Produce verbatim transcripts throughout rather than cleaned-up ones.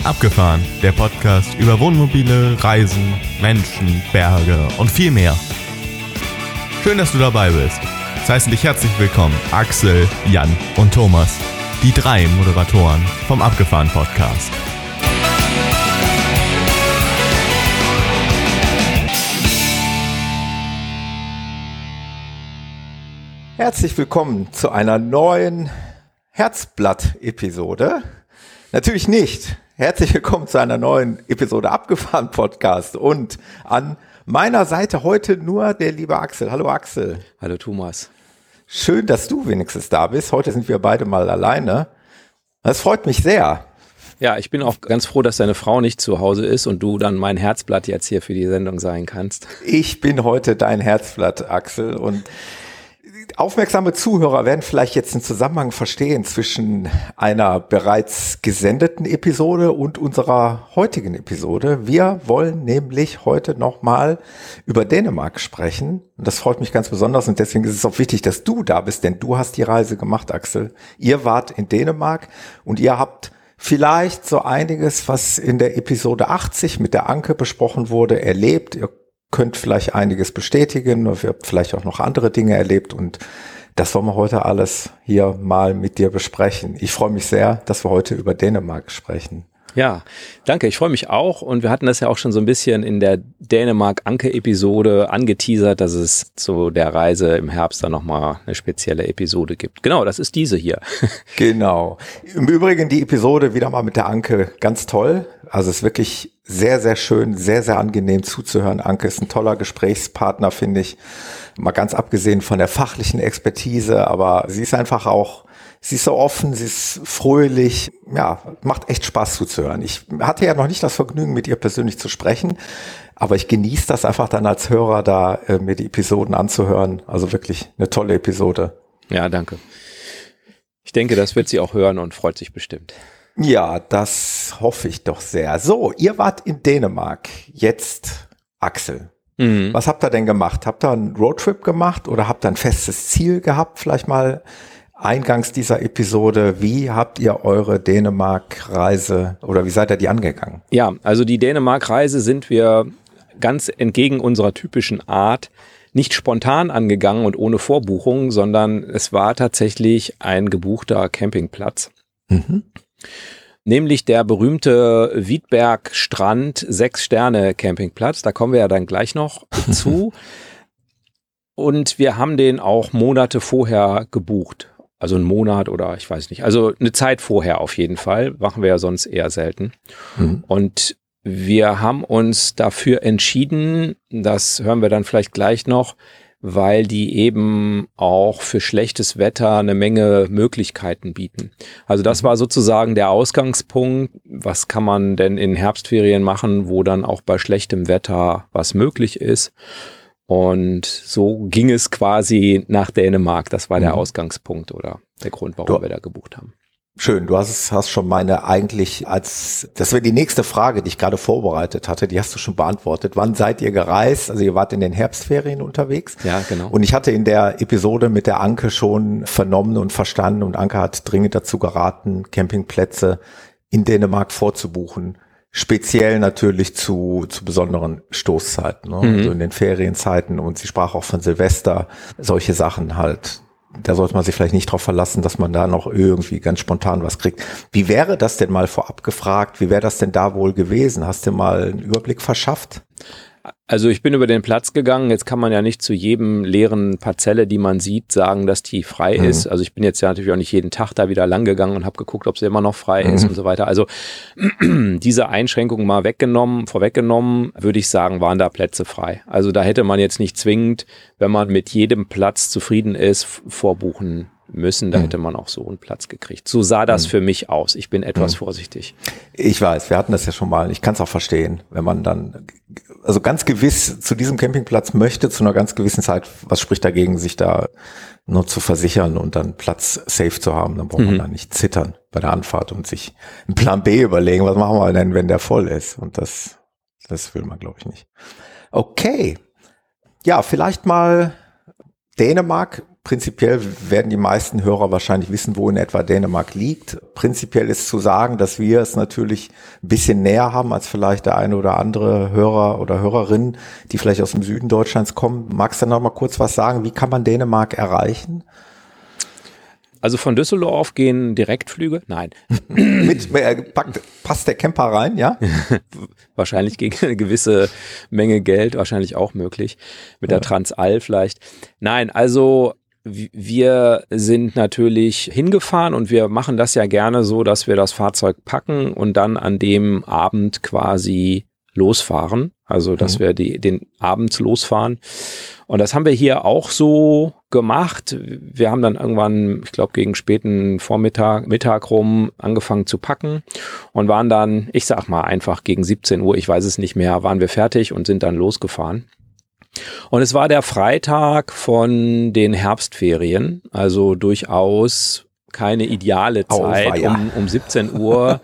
Abgefahren, der Podcast über Wohnmobile, Reisen, Menschen, Berge und viel mehr. Schön, dass du dabei bist. Es heißen dich herzlich willkommen Axel, Jan und Thomas, die drei Moderatoren vom Abgefahren Podcast. Herzlich willkommen zu einer neuen Herzblatt-Episode. Natürlich nicht. Herzlich willkommen zu einer neuen Episode Abgefahren Podcast und an meiner Seite heute nur der liebe Axel. Hallo Axel. Hallo Thomas. Schön, dass du wenigstens da bist. Heute sind wir beide mal alleine. Das freut mich sehr. Ja, ich bin auch ganz froh, dass deine Frau nicht zu Hause ist und du dann mein Herzblatt jetzt hier für die Sendung sein kannst. Ich bin heute dein Herzblatt, Axel, und aufmerksame Zuhörer werden vielleicht jetzt einen Zusammenhang verstehen zwischen einer bereits gesendeten Episode und unserer heutigen Episode. Wir wollen nämlich heute nochmal über Dänemark sprechen. Und das freut mich ganz besonders und deswegen ist es auch wichtig, dass du da bist, denn du hast die Reise gemacht, Axel. Ihr wart in Dänemark und ihr habt vielleicht so einiges, was in der Episode achtzig mit der Anke besprochen wurde, erlebt. Ihr könnt vielleicht einiges bestätigen, wir haben vielleicht auch noch andere Dinge erlebt und das wollen wir heute alles hier mal mit dir besprechen. Ich freue mich sehr, dass wir heute über Dänemark sprechen. Ja, danke, ich freue mich auch und wir hatten das ja auch schon so ein bisschen in der Dänemark-Anke-Episode angeteasert, dass es zu der Reise im Herbst dann nochmal eine spezielle Episode gibt. Genau, das ist diese hier. Genau. Im Übrigen die Episode wieder mal mit der Anke ganz toll. Also es ist wirklich sehr, sehr schön, sehr, sehr angenehm zuzuhören. Anke ist ein toller Gesprächspartner, finde ich. Mal ganz abgesehen von der fachlichen Expertise, aber sie ist einfach auch, sie ist so offen, sie ist fröhlich. Ja, macht echt Spaß zuzuhören. Ich hatte ja noch nicht das Vergnügen, mit ihr persönlich zu sprechen, aber ich genieße das einfach dann als Hörer, da äh, mir die Episoden anzuhören. Also wirklich eine tolle Episode. Ja, danke. Ich denke, das wird sie auch hören und freut sich bestimmt. Ja, das hoffe ich doch sehr. So, ihr wart in Dänemark. Jetzt, Axel. Mhm. Was habt ihr denn gemacht? Habt ihr einen Roadtrip gemacht oder habt ihr ein festes Ziel gehabt? Vielleicht mal eingangs dieser Episode. Wie habt ihr eure Dänemark-Reise oder wie seid ihr die angegangen? Ja, also die Dänemark-Reise sind wir ganz entgegen unserer typischen Art nicht spontan angegangen und ohne Vorbuchung, sondern es war tatsächlich ein gebuchter Campingplatz. Mhm. Nämlich der berühmte Wiedberg-Strand Sechs-Sterne-Campingplatz. Da kommen wir ja dann gleich noch zu. Und wir haben den auch Monate vorher gebucht. Also einen Monat oder ich weiß nicht. Also eine Zeit vorher auf jeden Fall. Machen wir ja sonst eher selten. Mhm. Und wir haben uns dafür entschieden, das hören wir dann vielleicht gleich noch, weil die eben auch für schlechtes Wetter eine Menge Möglichkeiten bieten. Also das war sozusagen der Ausgangspunkt. Was kann man denn in Herbstferien machen, wo dann auch bei schlechtem Wetter was möglich ist? Und so ging es quasi nach Dänemark. Das war der Ausgangspunkt oder der Grund, warum du, wir da gebucht haben. Schön, du hast, hast schon meine eigentlich als, das wäre die nächste Frage, die ich gerade vorbereitet hatte, die hast du schon beantwortet. Wann seid ihr gereist? Also ihr wart in den Herbstferien unterwegs. Ja, genau. Und ich hatte in der Episode mit der Anke schon vernommen und verstanden und Anke hat dringend dazu geraten, Campingplätze in Dänemark vorzubuchen. Speziell natürlich zu, zu besonderen Stoßzeiten, ne? Mhm. Also in den Ferienzeiten und sie sprach auch von Silvester, solche Sachen halt. Da sollte man sich vielleicht nicht darauf verlassen, dass man da noch irgendwie ganz spontan was kriegt. Wie wäre das denn mal vorab gefragt? Wie wäre das denn da wohl gewesen? Hast du mal einen Überblick verschafft? Also ich bin über den Platz gegangen. Jetzt kann man ja nicht zu jedem leeren Parzelle, die man sieht, sagen, dass die frei mhm. ist. Also ich bin jetzt ja natürlich auch nicht jeden Tag da wieder lang gegangen und habe geguckt, ob sie immer noch frei mhm. ist und so weiter. Also diese Einschränkungen mal weggenommen, vorweggenommen, würde ich sagen, waren da Plätze frei. Also da hätte man jetzt nicht zwingend, wenn man mit jedem Platz zufrieden ist, vorbuchen müssen, da hätte man auch so einen Platz gekriegt. So sah das für mich aus. Ich bin etwas vorsichtig. Ich weiß, wir hatten das ja schon mal. Ich kann es auch verstehen, wenn man dann, also ganz gewiss zu diesem Campingplatz möchte, zu einer ganz gewissen Zeit, was spricht dagegen, sich da nur zu versichern und dann Platz safe zu haben. Dann braucht man mhm. da nicht zittern bei der Anfahrt und sich einen Plan B überlegen, was machen wir denn, wenn der voll ist? Und das, das will man, glaube ich, nicht. Okay. Ja, vielleicht mal Dänemark, prinzipiell werden die meisten Hörer wahrscheinlich wissen, wo in etwa Dänemark liegt. Prinzipiell ist zu sagen, dass wir es natürlich ein bisschen näher haben als vielleicht der eine oder andere Hörer oder Hörerin, die vielleicht aus dem Süden Deutschlands kommen. Magst du noch mal kurz was sagen? Wie kann man Dänemark erreichen? Also von Düsseldorf gehen Direktflüge? Nein. Mit, äh, packt, passt der Camper rein, ja? Wahrscheinlich gegen eine gewisse Menge Geld, wahrscheinlich auch möglich. Mit der ja. Transall vielleicht. Nein, also wir sind natürlich hingefahren und wir machen das ja gerne so, dass wir das Fahrzeug packen und dann an dem Abend quasi losfahren. Also, dass mhm. wir die, den abends losfahren. Und das haben wir hier auch so gemacht. Wir haben dann irgendwann, ich glaube, gegen späten Vormittag, Mittag rum angefangen zu packen und waren dann, ich sag mal einfach gegen siebzehn Uhr, ich weiß es nicht mehr, waren wir fertig und sind dann losgefahren. Und es war der Freitag von den Herbstferien, also durchaus keine ideale Zeit, oh, ja. um, um siebzehn Uhr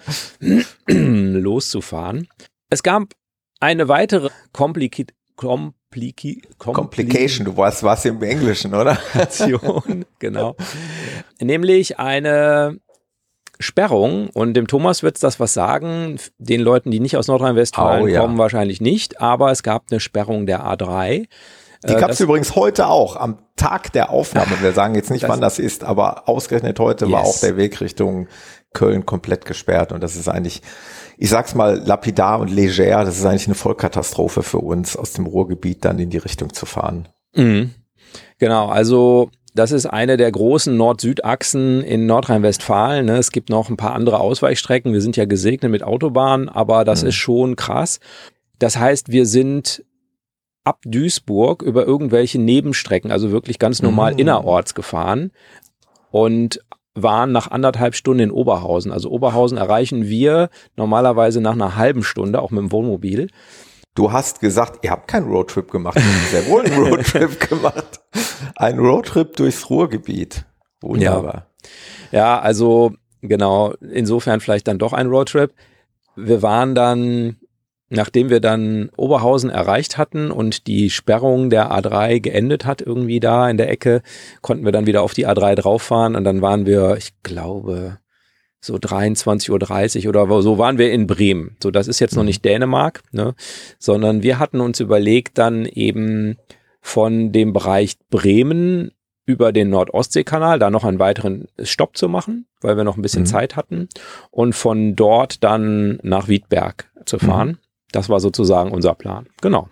loszufahren. Es gab eine weitere Kompliki- Kompliki- Kompli- Complication, du warst was im Englischen, oder? Genau. Nämlich eine Sperrung, und dem Thomas wird es das was sagen, den Leuten, die nicht aus Nordrhein-Westfalen oh, ja. kommen, wahrscheinlich nicht, aber es gab eine Sperrung der A drei. Die gab es übrigens heute auch, am Tag der Aufnahme. Wir sagen jetzt nicht, das wann das ist, aber ausgerechnet heute yes. war auch der Weg Richtung Köln komplett gesperrt, und das ist eigentlich, ich sag's mal lapidar und leger, das ist eigentlich eine Vollkatastrophe für uns, aus dem Ruhrgebiet dann in die Richtung zu fahren. Mhm. Genau, also das ist eine der großen Nord-Süd-Achsen in Nordrhein-Westfalen. Ne? Es gibt noch ein paar andere Ausweichstrecken. Wir sind ja gesegnet mit Autobahnen, aber das mhm. ist schon krass. Das heißt, wir sind ab Duisburg über irgendwelche Nebenstrecken, also wirklich ganz normal mhm. innerorts gefahren und waren nach anderthalb Stunden in Oberhausen. Also Oberhausen erreichen wir normalerweise nach einer halben Stunde, auch mit dem Wohnmobil. Du hast gesagt, ihr habt keinen Roadtrip gemacht, ihr habt sehr wohl einen Roadtrip gemacht. Ein Roadtrip durchs Ruhrgebiet. Wunderbar. Ja. ja, also genau, insofern vielleicht dann doch ein Roadtrip. Wir waren dann, nachdem wir dann Oberhausen erreicht hatten und die Sperrung der A drei geendet hat, irgendwie da in der Ecke, konnten wir dann wieder auf die A drei drauffahren, und dann waren wir, ich glaube, so dreiundzwanzig Uhr dreißig oder so waren wir in Bremen. So, das ist jetzt noch nicht Dänemark, ne, sondern wir hatten uns überlegt, dann eben von dem Bereich Bremen über den Nord-Ostsee-Kanal da noch einen weiteren Stopp zu machen, weil wir noch ein bisschen mhm. Zeit hatten, und von dort dann nach Wiedberg zu fahren. Mhm. Das war sozusagen unser Plan. Genau.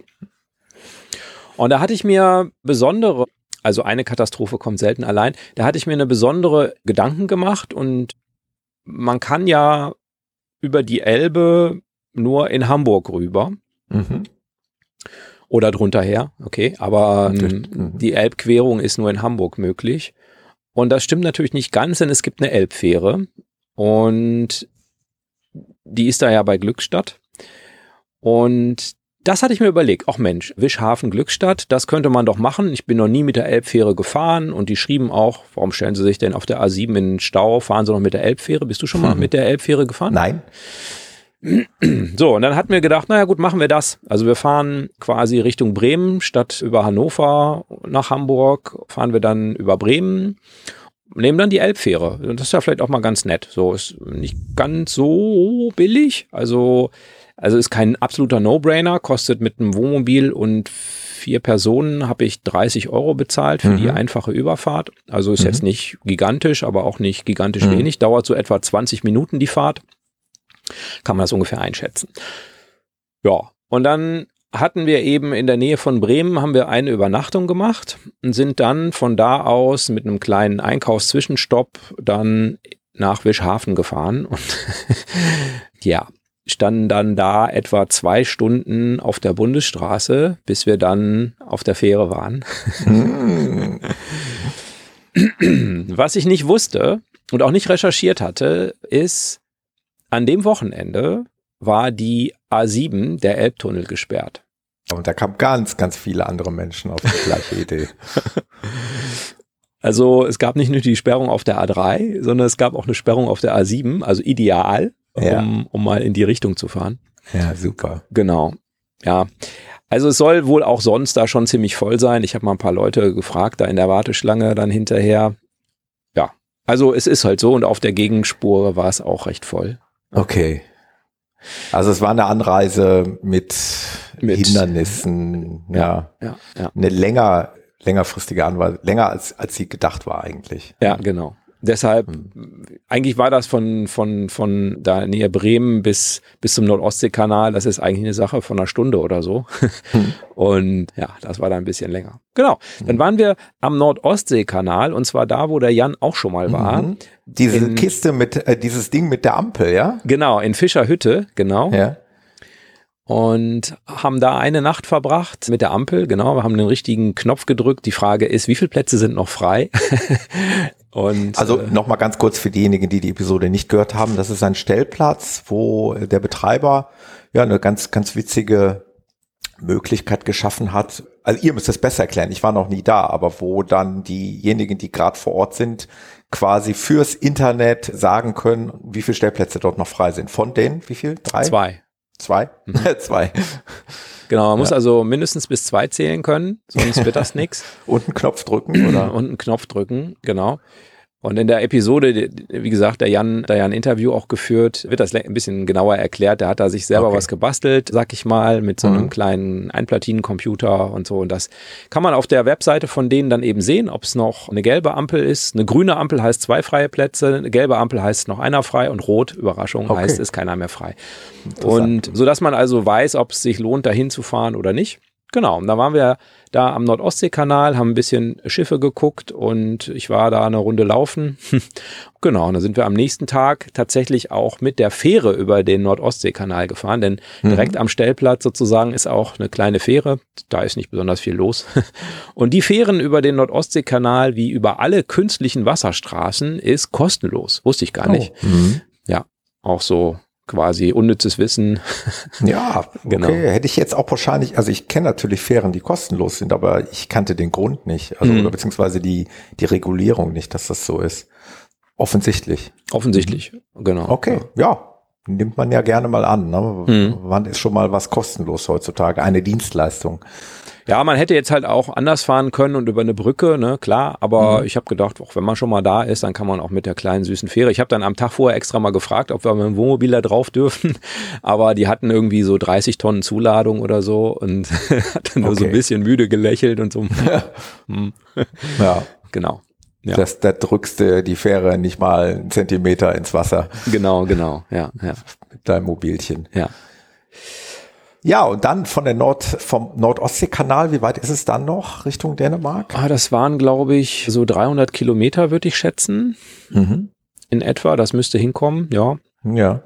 Und da hatte ich mir besondere, also eine Katastrophe kommt selten allein, da hatte ich mir eine besondere Gedanken gemacht, und man kann ja über die Elbe nur in Hamburg rüber. Mhm. Oder drunter her, okay, aber ähm, die Elbquerung ist nur in Hamburg möglich. Und das stimmt natürlich nicht ganz, denn es gibt eine Elbfähre, und die ist da ja bei Glückstadt. Und das hatte ich mir überlegt, ach Mensch, Wischhafen, Glückstadt, das könnte man doch machen. Ich bin noch nie mit der Elbfähre gefahren, und die schrieben auch, warum stellen Sie sich denn auf der A sieben in den Stau, fahren Sie noch mit der Elbfähre? Bist du schon mal hm. mit der Elbfähre gefahren? Nein. So, und dann hatten wir gedacht, naja gut, machen wir das. Also wir fahren quasi Richtung Bremen, statt über Hannover nach Hamburg, fahren wir dann über Bremen, nehmen dann die Elbfähre. Und das ist ja vielleicht auch mal ganz nett. So, ist nicht ganz so billig, also Also ist kein absoluter No-Brainer, kostet mit einem Wohnmobil und vier Personen habe ich dreißig Euro bezahlt für mhm. die einfache Überfahrt. Also ist mhm. jetzt nicht gigantisch, aber auch nicht gigantisch mhm. wenig. Dauert so etwa zwanzig Minuten die Fahrt. Kann man das ungefähr einschätzen. Ja, und dann hatten wir eben in der Nähe von Bremen, haben wir eine Übernachtung gemacht und sind dann von da aus mit einem kleinen Einkaufszwischenstopp dann nach Wischhafen gefahren. Und ja, standen dann da etwa zwei Stunden auf der Bundesstraße, bis wir dann auf der Fähre waren. Mm. Was ich nicht wusste und auch nicht recherchiert hatte, ist, an dem Wochenende war die A sieben, der Elbtunnel, gesperrt. Und da kamen ganz, ganz viele andere Menschen auf die gleiche Idee. Also es gab nicht nur die Sperrung auf der A drei, sondern es gab auch eine Sperrung auf der A sieben, also ideal. Ja. Um, um mal in die Richtung zu fahren. Ja, super. Genau, ja. Also es soll wohl auch sonst da schon ziemlich voll sein. Ich habe mal ein paar Leute gefragt, da in der Warteschlange dann hinterher. Ja, also es ist halt so und auf der Gegenspur war es auch recht voll. Okay. Also es war eine Anreise mit, mit Hindernissen, ja, ja, ja. Eine länger, längerfristige Anreise, länger als, als sie gedacht war eigentlich. Ja, genau. Deshalb, hm. eigentlich war das von, von, von da nähe Bremen bis, bis zum Nord-Ostsee-Kanal, das ist eigentlich eine Sache von einer Stunde oder so. Hm. Und ja, das war da ein bisschen länger. Genau. Dann waren wir am Nord-Ostsee-Kanal und zwar da, wo der Jan auch schon mal war. Mhm. Diese in, Kiste mit, äh, dieses Ding mit der Ampel, ja? Genau, in Fischerhütte, genau. Ja. Und haben da eine Nacht verbracht mit der Ampel, genau, wir haben den richtigen Knopf gedrückt. Die Frage ist, wie viele Plätze sind noch frei? Und, also äh, nochmal ganz kurz für diejenigen, die die Episode nicht gehört haben, das ist ein Stellplatz, wo der Betreiber ja eine ganz, ganz witzige Möglichkeit geschaffen hat. Also ihr müsst es besser erklären, ich war noch nie da, aber wo dann diejenigen, die gerade vor Ort sind, quasi fürs Internet sagen können, wie viele Stellplätze dort noch frei sind. Von denen, wie viel? Drei? Zwei. Zwei? Mhm. Zwei. Genau, man ja. muss also mindestens bis zwei zählen können, sonst wird das nichts. Und einen Knopf drücken, oder? Und einen Knopf drücken, genau. Und in der Episode, wie gesagt, der Jan, da ja ein Interview auch geführt, wird das ein bisschen genauer erklärt. Der hat da sich selber okay. was gebastelt, sag ich mal, mit so einem mhm. kleinen Einplatinencomputer und so. Und das kann man auf der Webseite von denen dann eben sehen, ob es noch eine gelbe Ampel ist. Eine grüne Ampel heißt zwei freie Plätze, eine gelbe Ampel heißt noch einer frei und rot, Überraschung, okay. heißt ist keiner mehr frei. Und so, dass man also weiß, ob es sich lohnt, da hinzufahren oder nicht. Genau, und da waren wir da am Nord-Ostsee-Kanal, haben ein bisschen Schiffe geguckt und ich war da eine Runde laufen. Genau, und da sind wir am nächsten Tag tatsächlich auch mit der Fähre über den Nord-Ostsee-Kanal gefahren, denn mhm. direkt am Stellplatz sozusagen ist auch eine kleine Fähre, da ist nicht besonders viel los. Und die Fähren über den Nord-Ostsee-Kanal, wie über alle künstlichen Wasserstraßen, ist kostenlos, wusste ich gar nicht. Oh. Mhm. Ja, auch so quasi unnützes Wissen. Ja, okay. Genau. Hätte ich jetzt auch wahrscheinlich, also ich kenne natürlich Fähren, die kostenlos sind, aber ich kannte den Grund nicht, also mhm. oder beziehungsweise die die Regulierung nicht, dass das so ist. Offensichtlich. Offensichtlich, mhm. genau. Okay, ja. ja, nimmt man ja gerne mal an. Ne? Mhm. Wann ist schon mal was kostenlos heutzutage? Eine Dienstleistung. Ja, man hätte jetzt halt auch anders fahren können und über eine Brücke, ne, klar, aber mhm. ich habe gedacht, auch wenn man schon mal da ist, dann kann man auch mit der kleinen süßen Fähre. Ich habe dann am Tag vorher extra mal gefragt, ob wir mit dem Wohnmobil da drauf dürfen, aber die hatten irgendwie so dreißig Tonnen Zuladung oder so und hat dann nur okay. so ein bisschen müde gelächelt und so. Ja, genau. Ja. Das, da drückst du die Fähre nicht mal einen Zentimeter ins Wasser. Genau, genau, ja, ja. Mit deinem Mobilchen. Ja. Ja, und dann von der Nord, vom Nord-Ostsee-Kanal, wie weit ist es dann noch Richtung Dänemark? Ah, das waren, glaube ich, so dreihundert Kilometer, würde ich schätzen. Mhm. In etwa, das müsste hinkommen, ja. Ja.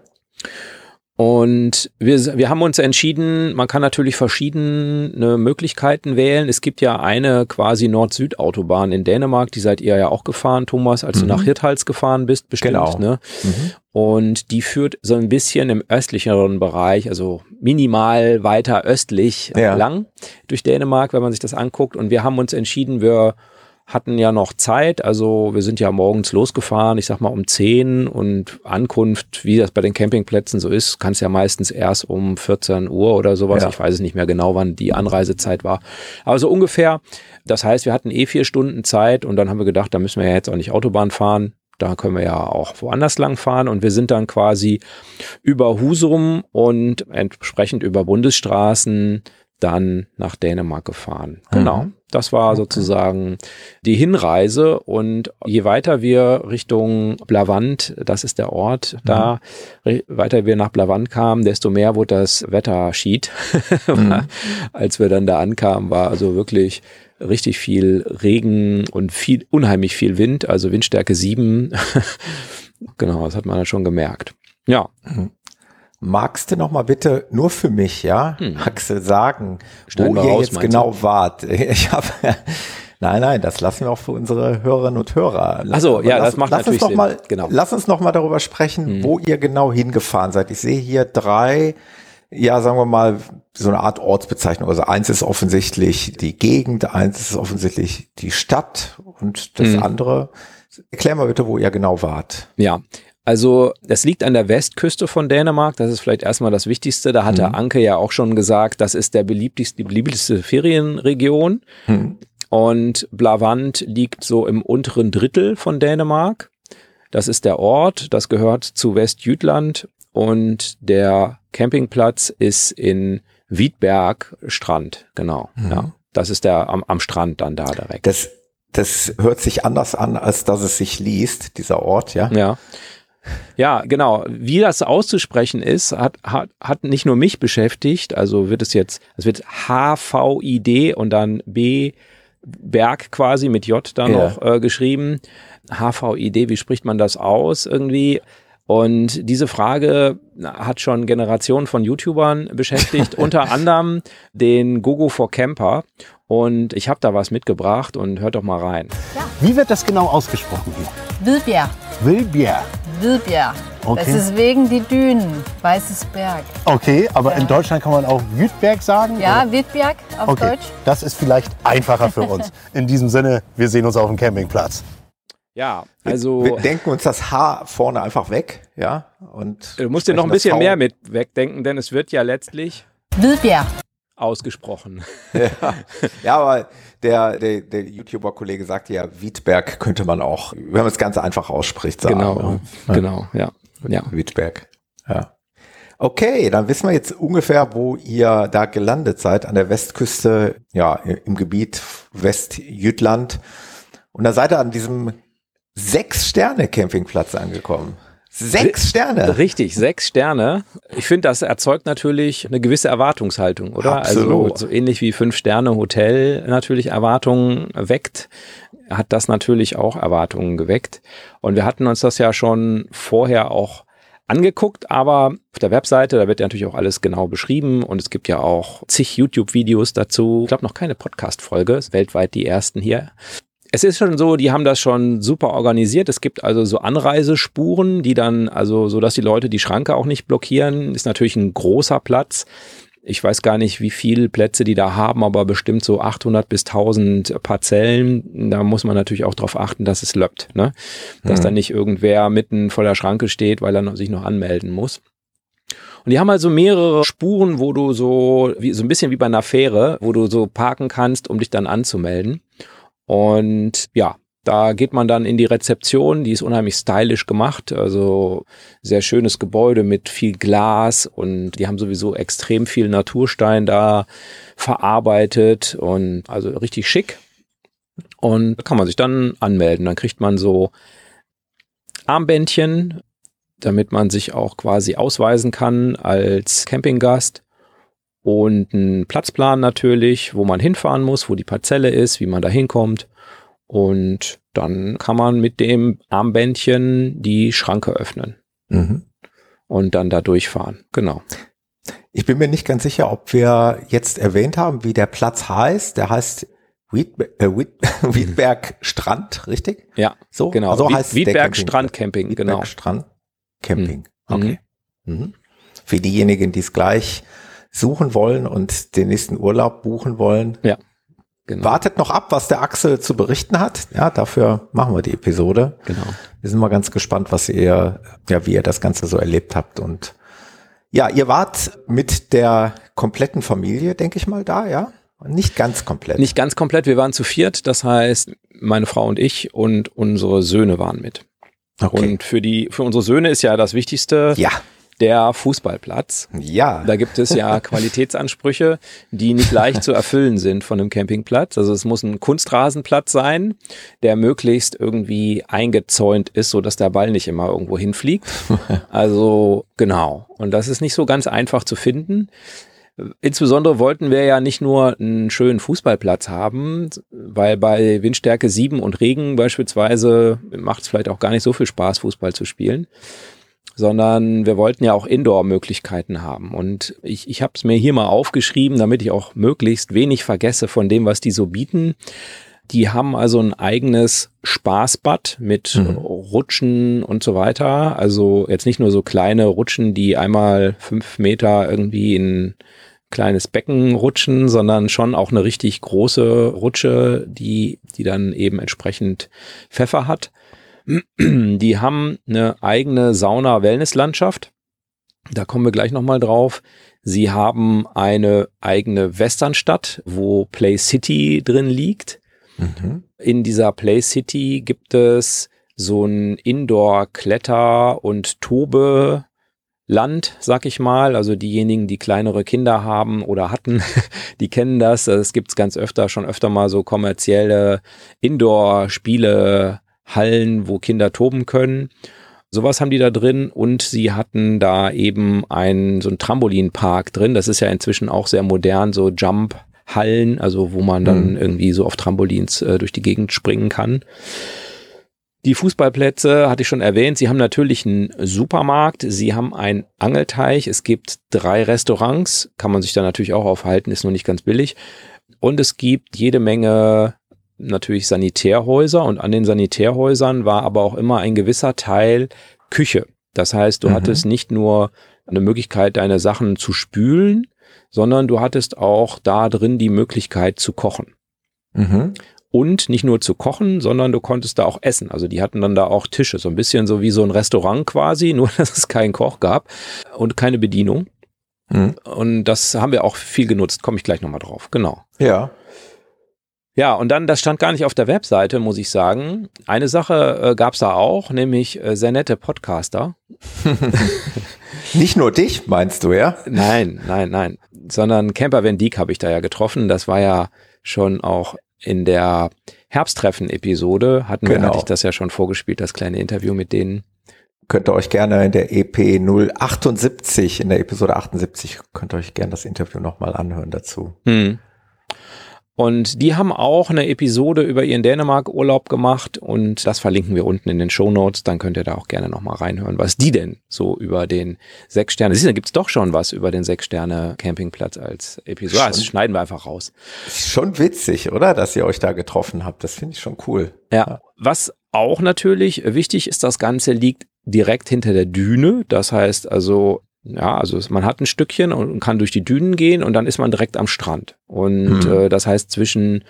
Und wir, wir haben uns entschieden, man kann natürlich verschiedene Möglichkeiten wählen. Es gibt ja eine quasi Nord-Süd-Autobahn in Dänemark, die seid ihr ja auch gefahren, Thomas, als mhm. du nach Hirtshals gefahren bist, bestimmt. Genau. Ne? Mhm. Und die führt so ein bisschen im östlicheren Bereich, also minimal weiter östlich ja. lang durch Dänemark, wenn man sich das anguckt. Und wir haben uns entschieden, wir hatten ja noch Zeit, also wir sind ja morgens losgefahren, ich sag mal um zehn und Ankunft, wie das bei den Campingplätzen so ist, kann es ja meistens erst um vierzehn Uhr oder sowas, ja. ich weiß es nicht mehr genau, wann die Anreisezeit war, aber so ungefähr, das heißt, wir hatten eh vier Stunden Zeit und dann haben wir gedacht, da müssen wir ja jetzt auch nicht Autobahn fahren, da können wir ja auch woanders lang fahren und wir sind dann quasi über Husum und entsprechend über Bundesstraßen dann nach Dänemark gefahren. Genau. Mhm. Das war sozusagen die Hinreise und je weiter wir Richtung Blavand, das ist der Ort, mhm. da re- weiter wir nach Blavand kamen, desto mehr wurde das Wetter schied. Mhm. Als wir dann da ankamen, war also wirklich richtig viel Regen und viel, unheimlich viel Wind, also Windstärke sieben. Genau, das hat man dann schon gemerkt. Ja. Mhm. Magst du noch mal bitte nur für mich, ja, hm. Axel, sagen, Schneiden wo wir ihr raus, jetzt genau du? wart? Ich habe, nein, nein, das lassen wir auch für unsere Hörerinnen und Hörer. Ach so, ja, lass, das macht lass natürlich uns noch Sinn. Mal, genau. Lass uns noch mal darüber sprechen, hm. wo ihr genau hingefahren seid. Ich sehe hier drei, ja, sagen wir mal, so eine Art Ortsbezeichnung. Also eins ist offensichtlich die Gegend, eins ist offensichtlich die Stadt und das hm. andere. Erklär mal bitte, wo ihr genau wart. Ja. Also das liegt an der Westküste von Dänemark, das ist vielleicht erstmal das Wichtigste. Da hatte mhm. Anke ja auch schon gesagt, das ist der beliebteste, die beliebteste Ferienregion. Mhm. Und Blavand liegt so im unteren Drittel von Dänemark. Das ist der Ort, das gehört zu Vestjylland und der Campingplatz ist in Wiedberg Strand, genau. Mhm. Ja, das ist der am, am Strand dann da direkt. Das, das hört sich anders an, als dass es sich liest, dieser Ort, ja? Ja. Ja, genau. Wie das auszusprechen ist, hat, hat, hat nicht nur mich beschäftigt. Also wird es jetzt, es wird H V I D und dann B Berg quasi mit J dann ja. noch äh, geschrieben. H V I D, wie spricht man das aus irgendwie? Und diese Frage hat schon Generationen von YouTubern beschäftigt, unter anderem den Gogo for Camper. Und ich habe da was mitgebracht und hört doch mal rein. Ja. Wie wird das genau ausgesprochen hier? Wilbjerg. Wilbjerg. Wilbjerg. Okay. Das ist wegen die Dünen, Weißes Berg. Okay, aber ja. in Deutschland kann man auch Wiedberg sagen? Ja, oder? Wiedberg auf okay. Deutsch. Das ist vielleicht einfacher für uns. In diesem Sinne, wir sehen uns auf dem Campingplatz. Ja, also wir, wir denken uns das H vorne einfach weg, ja. Und du musst dir noch ein bisschen mehr mit wegdenken, denn es wird ja letztlich Wilbjerg ausgesprochen. Ja, ja, aber der, der, der YouTuber-Kollege sagte ja, Wiedberg könnte man auch, wenn man es ganz einfach ausspricht, sagen. Genau, ja. genau, ja. ja. Wiedberg, ja. Okay, dann wissen wir jetzt ungefähr, wo ihr da gelandet seid, an der Westküste, ja, im Gebiet Vestjylland. Und da seid ihr an diesem Sechs-Sterne-Campingplatz angekommen. Sechs Sterne. Richtig, sechs Sterne. Ich finde, das erzeugt natürlich eine gewisse Erwartungshaltung, oder? Absolut. Also so ähnlich wie Fünf-Sterne-Hotel natürlich Erwartungen weckt, hat das natürlich auch Erwartungen geweckt. Und wir hatten uns das ja schon vorher auch angeguckt, aber auf der Webseite, da wird ja natürlich auch alles genau beschrieben und es gibt ja auch zig YouTube-Videos dazu. Ich glaube, noch keine Podcast-Folge, ist weltweit die ersten hier. Es ist schon so, die haben das schon super organisiert. Es gibt also so Anreisespuren, die dann, also so, dass die Leute die Schranke auch nicht blockieren. Ist natürlich ein großer Platz. Ich weiß gar nicht, wie viele Plätze die da haben, aber bestimmt so achthundert bis tausend Parzellen. Da muss man natürlich auch drauf achten, dass es löppt, ne? Dass mhm. da nicht irgendwer mitten vor der Schranke steht, weil er sich noch anmelden muss. Und die haben also mehrere Spuren, wo du so, wie, so ein bisschen wie bei einer Fähre, wo du so parken kannst, um dich dann anzumelden. Und ja, da geht man dann in die Rezeption, die ist unheimlich stylisch gemacht, also sehr schönes Gebäude mit viel Glas und die haben sowieso extrem viel Naturstein da verarbeitet und also richtig schick. Und da kann man sich dann anmelden, dann kriegt man so Armbändchen, damit man sich auch quasi ausweisen kann als Campinggast. Und einen Platzplan natürlich, wo man hinfahren muss, wo die Parzelle ist, wie man da hinkommt. Und dann kann man mit dem Armbändchen die Schranke öffnen mhm. und dann da durchfahren. Genau. Ich bin mir nicht ganz sicher, ob wir jetzt erwähnt haben, wie der Platz heißt. Der heißt Wiedberg, äh, Wiedberg Strand, richtig? Ja, so genau. So heißt Wiedberg Strand Camping, Wiedberg genau. Strand Camping, okay. Mhm. Mhm. Für diejenigen, die es gleich suchen wollen und den nächsten Urlaub buchen wollen. Ja, genau. Wartet noch ab, was der Axel zu berichten hat. Ja, dafür machen wir die Episode. Genau. Wir sind mal ganz gespannt, was ihr, ja, wie ihr das Ganze so erlebt habt. Und ja, ihr wart mit der kompletten Familie, denke ich mal, da, ja? Nicht ganz komplett. Nicht ganz komplett. Wir waren zu viert. Das heißt, meine Frau und ich und unsere Söhne waren mit. Okay. Und für die, für unsere Söhne ist ja das Wichtigste. Ja. Der Fußballplatz. Ja. Da gibt es ja Qualitätsansprüche, die nicht leicht zu erfüllen sind von einem Campingplatz. Also es muss ein Kunstrasenplatz sein, der möglichst irgendwie eingezäunt ist, sodass der Ball nicht immer irgendwo hinfliegt. Also genau. Und das ist nicht so ganz einfach zu finden. Insbesondere wollten wir ja nicht nur einen schönen Fußballplatz haben, weil bei Windstärke sieben und Regen beispielsweise macht es vielleicht auch gar nicht so viel Spaß, Fußball zu spielen. Sondern wir wollten ja auch Indoor-Möglichkeiten haben. Und ich, ich habe es mir hier mal aufgeschrieben, damit ich auch möglichst wenig vergesse von dem, was die so bieten. Die haben also ein eigenes Spaßbad mit mhm. Rutschen und so weiter. Also jetzt nicht nur so kleine Rutschen, die einmal fünf Meter irgendwie in ein kleines Becken rutschen, sondern schon auch eine richtig große Rutsche, die, die dann eben entsprechend Pfeffer hat. Die haben eine eigene Sauna-Wellness-Landschaft. Da kommen wir gleich nochmal drauf. Sie haben eine eigene Westernstadt, wo Play City drin liegt. Mhm. In dieser Play City gibt es so ein Indoor-Kletter- und Tobe- Land, sag ich mal, also diejenigen, die kleinere Kinder haben oder hatten, die kennen das. Es gibt es ganz öfter, schon öfter mal so kommerzielle Indoor-Spiele-Hallen, wo Kinder toben können. Sowas haben die da drin und sie hatten da eben einen, so einen Trampolinpark drin. Das ist ja inzwischen auch sehr modern, so Jump-Hallen, also wo man dann mhm. irgendwie so auf Trampolins äh, durch die Gegend springen kann. Die Fußballplätze hatte ich schon erwähnt. Sie haben natürlich einen Supermarkt. Sie haben einen Angelteich. Es gibt drei Restaurants. Kann man sich da natürlich auch aufhalten. Ist nur nicht ganz billig. Und es gibt jede Menge natürlich Sanitärhäuser. Und an den Sanitärhäusern war aber auch immer ein gewisser Teil Küche. Das heißt, du mhm. hattest nicht nur eine Möglichkeit, deine Sachen zu spülen, sondern du hattest auch da drin die Möglichkeit zu kochen. Mhm. Und nicht nur zu kochen, sondern du konntest da auch essen. Also die hatten dann da auch Tische, so ein bisschen so wie so ein Restaurant quasi, nur dass es keinen Koch gab und keine Bedienung. Mhm. Und das haben wir auch viel genutzt, komme ich gleich nochmal drauf, genau. Ja. Ja, und dann, das stand gar nicht auf der Webseite, muss ich sagen. Eine Sache äh, gab es da auch, nämlich äh, sehr nette Podcaster. Nicht nur dich, meinst du, ja? Nein, nein, nein, sondern Camper Van Dijk habe ich da ja getroffen. Das war ja schon auch in der Herbsttreffen-Episode hatten wir, genau. hatte ich das ja schon vorgespielt, das kleine Interview mit denen. Könnt ihr euch gerne in der E P null achtundsiebzig, in der Episode achtundsiebzig, könnt ihr euch gerne das Interview nochmal anhören dazu. Hm. Und die haben auch eine Episode über ihren Dänemark-Urlaub gemacht und das verlinken wir unten in den Shownotes, dann könnt ihr da auch gerne nochmal reinhören, was die denn so über den sechs Sterne, siehst du, da gibt es doch schon was über den sechs Sterne Campingplatz als Episode, das schneiden wir einfach raus. Ist schon witzig, oder, dass ihr euch da getroffen habt, das finde ich schon cool. Ja, ja, was auch natürlich wichtig ist, das Ganze liegt direkt hinter der Düne, das heißt also, ja, also man hat ein Stückchen und kann durch die Dünen gehen und dann ist man direkt am Strand. Und mhm. äh, das heißt, zwischen,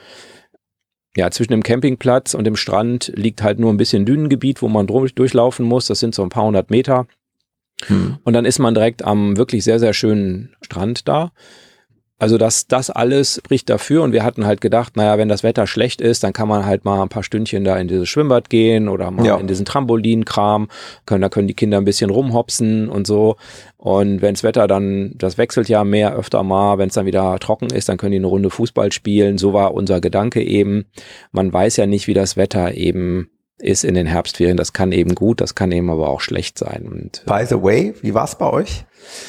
ja, zwischen dem Campingplatz und dem Strand liegt halt nur ein bisschen Dünengebiet, wo man durchlaufen muss. Das sind so ein paar hundert Meter. Mhm. Und dann ist man direkt am wirklich sehr, sehr schönen Strand da. Also das, das alles spricht dafür und wir hatten halt gedacht, naja, wenn das Wetter schlecht ist, dann kann man halt mal ein paar Stündchen da in dieses Schwimmbad gehen oder mal ja. in diesen Trampolinkram, können, da können die Kinder ein bisschen rumhopsen und so und wenn das Wetter dann, das wechselt ja mehr öfter mal, wenn es dann wieder trocken ist, dann können die eine Runde Fußball spielen, so war unser Gedanke eben. Man weiß ja nicht, wie das Wetter eben ist in den Herbstferien, das kann eben gut, das kann eben aber auch schlecht sein. Und, by the way, wie war es bei euch?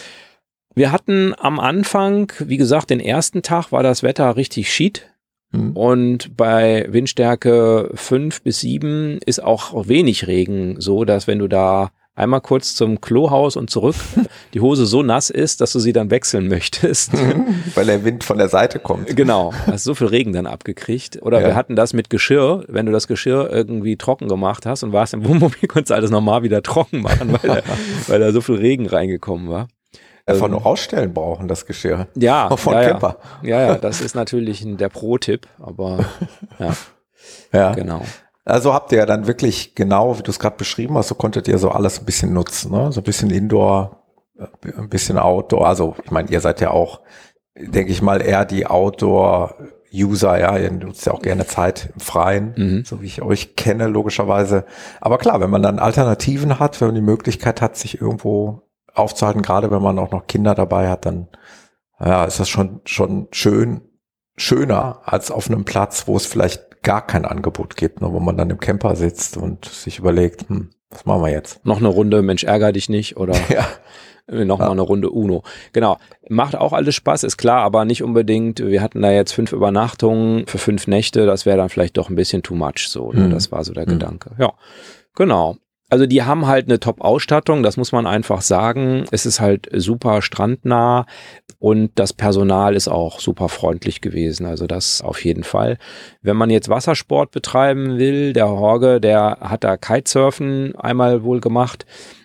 Wir hatten am Anfang, wie gesagt, den ersten Tag war das Wetter richtig schied mhm. und bei Windstärke fünf bis sieben ist auch wenig Regen so, dass wenn du da einmal kurz zum Klohaus und zurück die Hose so nass ist, dass du sie dann wechseln möchtest. Weil der Wind von der Seite kommt. Genau, hast so viel Regen dann abgekriegt. Oder ja. wir hatten das mit Geschirr, wenn du das Geschirr irgendwie trocken gemacht hast und warst im Wohnmobil, konntest du alles nochmal wieder trocken machen, weil da, weil da so viel Regen reingekommen war. Einfach nur ausstellen brauchen, das Geschirr. Ja, auch von ja, Camper. Ja, ja, das ist natürlich der Pro-Tipp, aber ja, ja, genau. Also habt ihr ja dann wirklich genau, wie du es gerade beschrieben hast, so konntet ihr so alles ein bisschen nutzen, ne? So ein bisschen Indoor, ein bisschen Outdoor. Also ich meine, ihr seid ja auch, denke ich mal, eher die Outdoor-User, ja, ihr nutzt ja auch gerne Zeit im Freien, mhm. so wie ich euch kenne, logischerweise. Aber klar, wenn man dann Alternativen hat, wenn man die Möglichkeit hat, sich irgendwo aufzuhalten, gerade wenn man auch noch Kinder dabei hat, dann ja, ist das schon schon schön schöner als auf einem Platz, wo es vielleicht gar kein Angebot gibt, ne, wo man dann im Camper sitzt und sich überlegt, hm, was machen wir jetzt? Noch eine Runde Mensch ärger dich nicht oder ja. noch ja. mal eine Runde Uno. Genau, macht auch alles Spaß, ist klar, aber nicht unbedingt, wir hatten da jetzt fünf Übernachtungen für fünf Nächte, das wäre dann vielleicht doch ein bisschen too much so, ne? mhm. Das war so der mhm. Gedanke. Ja, genau. Also die haben halt eine Top-Ausstattung, das muss man einfach sagen. Es ist halt super strandnah und das Personal ist auch super freundlich gewesen. Also das auf jeden Fall. Wenn man jetzt Wassersport betreiben will, der Horge, der hat da Kitesurfen einmal wohl gemacht.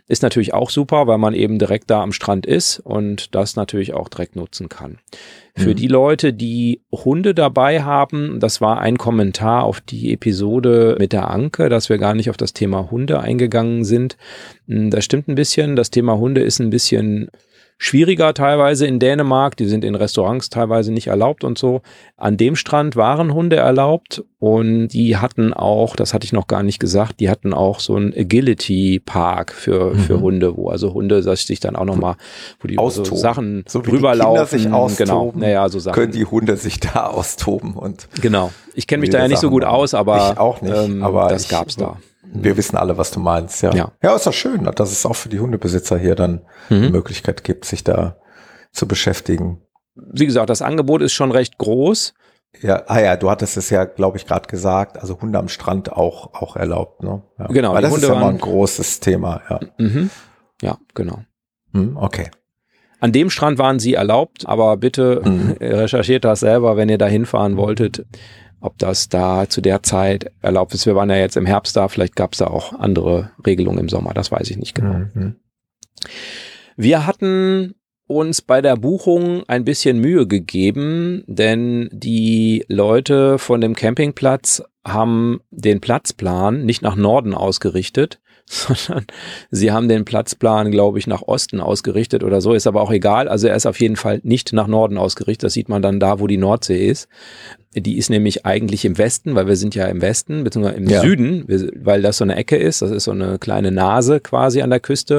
Ist natürlich auch super, weil man eben direkt da am Strand ist und das natürlich auch direkt nutzen kann. Für mhm. die Leute, die Hunde dabei haben, das war ein Kommentar auf die Episode mit der Anke, dass wir gar nicht auf das Thema Hunde eingegangen sind. Das stimmt ein bisschen. Das Thema Hunde ist ein bisschen schwieriger teilweise in Dänemark, die sind in Restaurants teilweise nicht erlaubt und so. An dem Strand waren Hunde erlaubt und die hatten auch, das hatte ich noch gar nicht gesagt, die hatten auch so einen Agility-Park für, mhm. für Hunde, wo also Hunde sich dann auch nochmal, wo die so Sachen so wie drüber die Kinder laufen. sich austoben, genau, naja, so Sachen. Können die Hunde sich da austoben und genau. Ich kenne mich da ja nicht so gut aus, aber ich auch nicht, ähm, aber das ich, gab's da. Wir wissen alle, was du meinst, ja. Ja, ja, ist doch schön, dass es auch für die Hundebesitzer hier dann mhm. eine Möglichkeit gibt, sich da zu beschäftigen. Wie gesagt, das Angebot ist schon recht groß. Ja, ah ja, du hattest es ja, glaube ich, gerade gesagt, also Hunde am Strand auch auch erlaubt, ne? Ja. Genau. Weil das Hunde ist ja waren, mal ein großes Thema, ja. Mhm. Ja, genau. Hm, okay. An dem Strand waren sie erlaubt, aber bitte mhm. recherchiert das selber, wenn ihr da hinfahren wolltet, ob das da zu der Zeit erlaubt ist. Wir waren ja jetzt im Herbst da, vielleicht gab es da auch andere Regelungen im Sommer, das weiß ich nicht genau. Mhm. Wir hatten uns bei der Buchung ein bisschen Mühe gegeben, denn die Leute von dem Campingplatz haben den Platzplan nicht nach Norden ausgerichtet, sondern sie haben den Platzplan, glaube ich, nach Osten ausgerichtet oder so, ist aber auch egal. Also er ist auf jeden Fall nicht nach Norden ausgerichtet, das sieht man dann da, wo die Nordsee ist. Die ist nämlich eigentlich im Westen, weil wir sind ja im Westen, beziehungsweise im ja. Süden, weil das so eine Ecke ist, das ist so eine kleine Nase quasi an der Küste.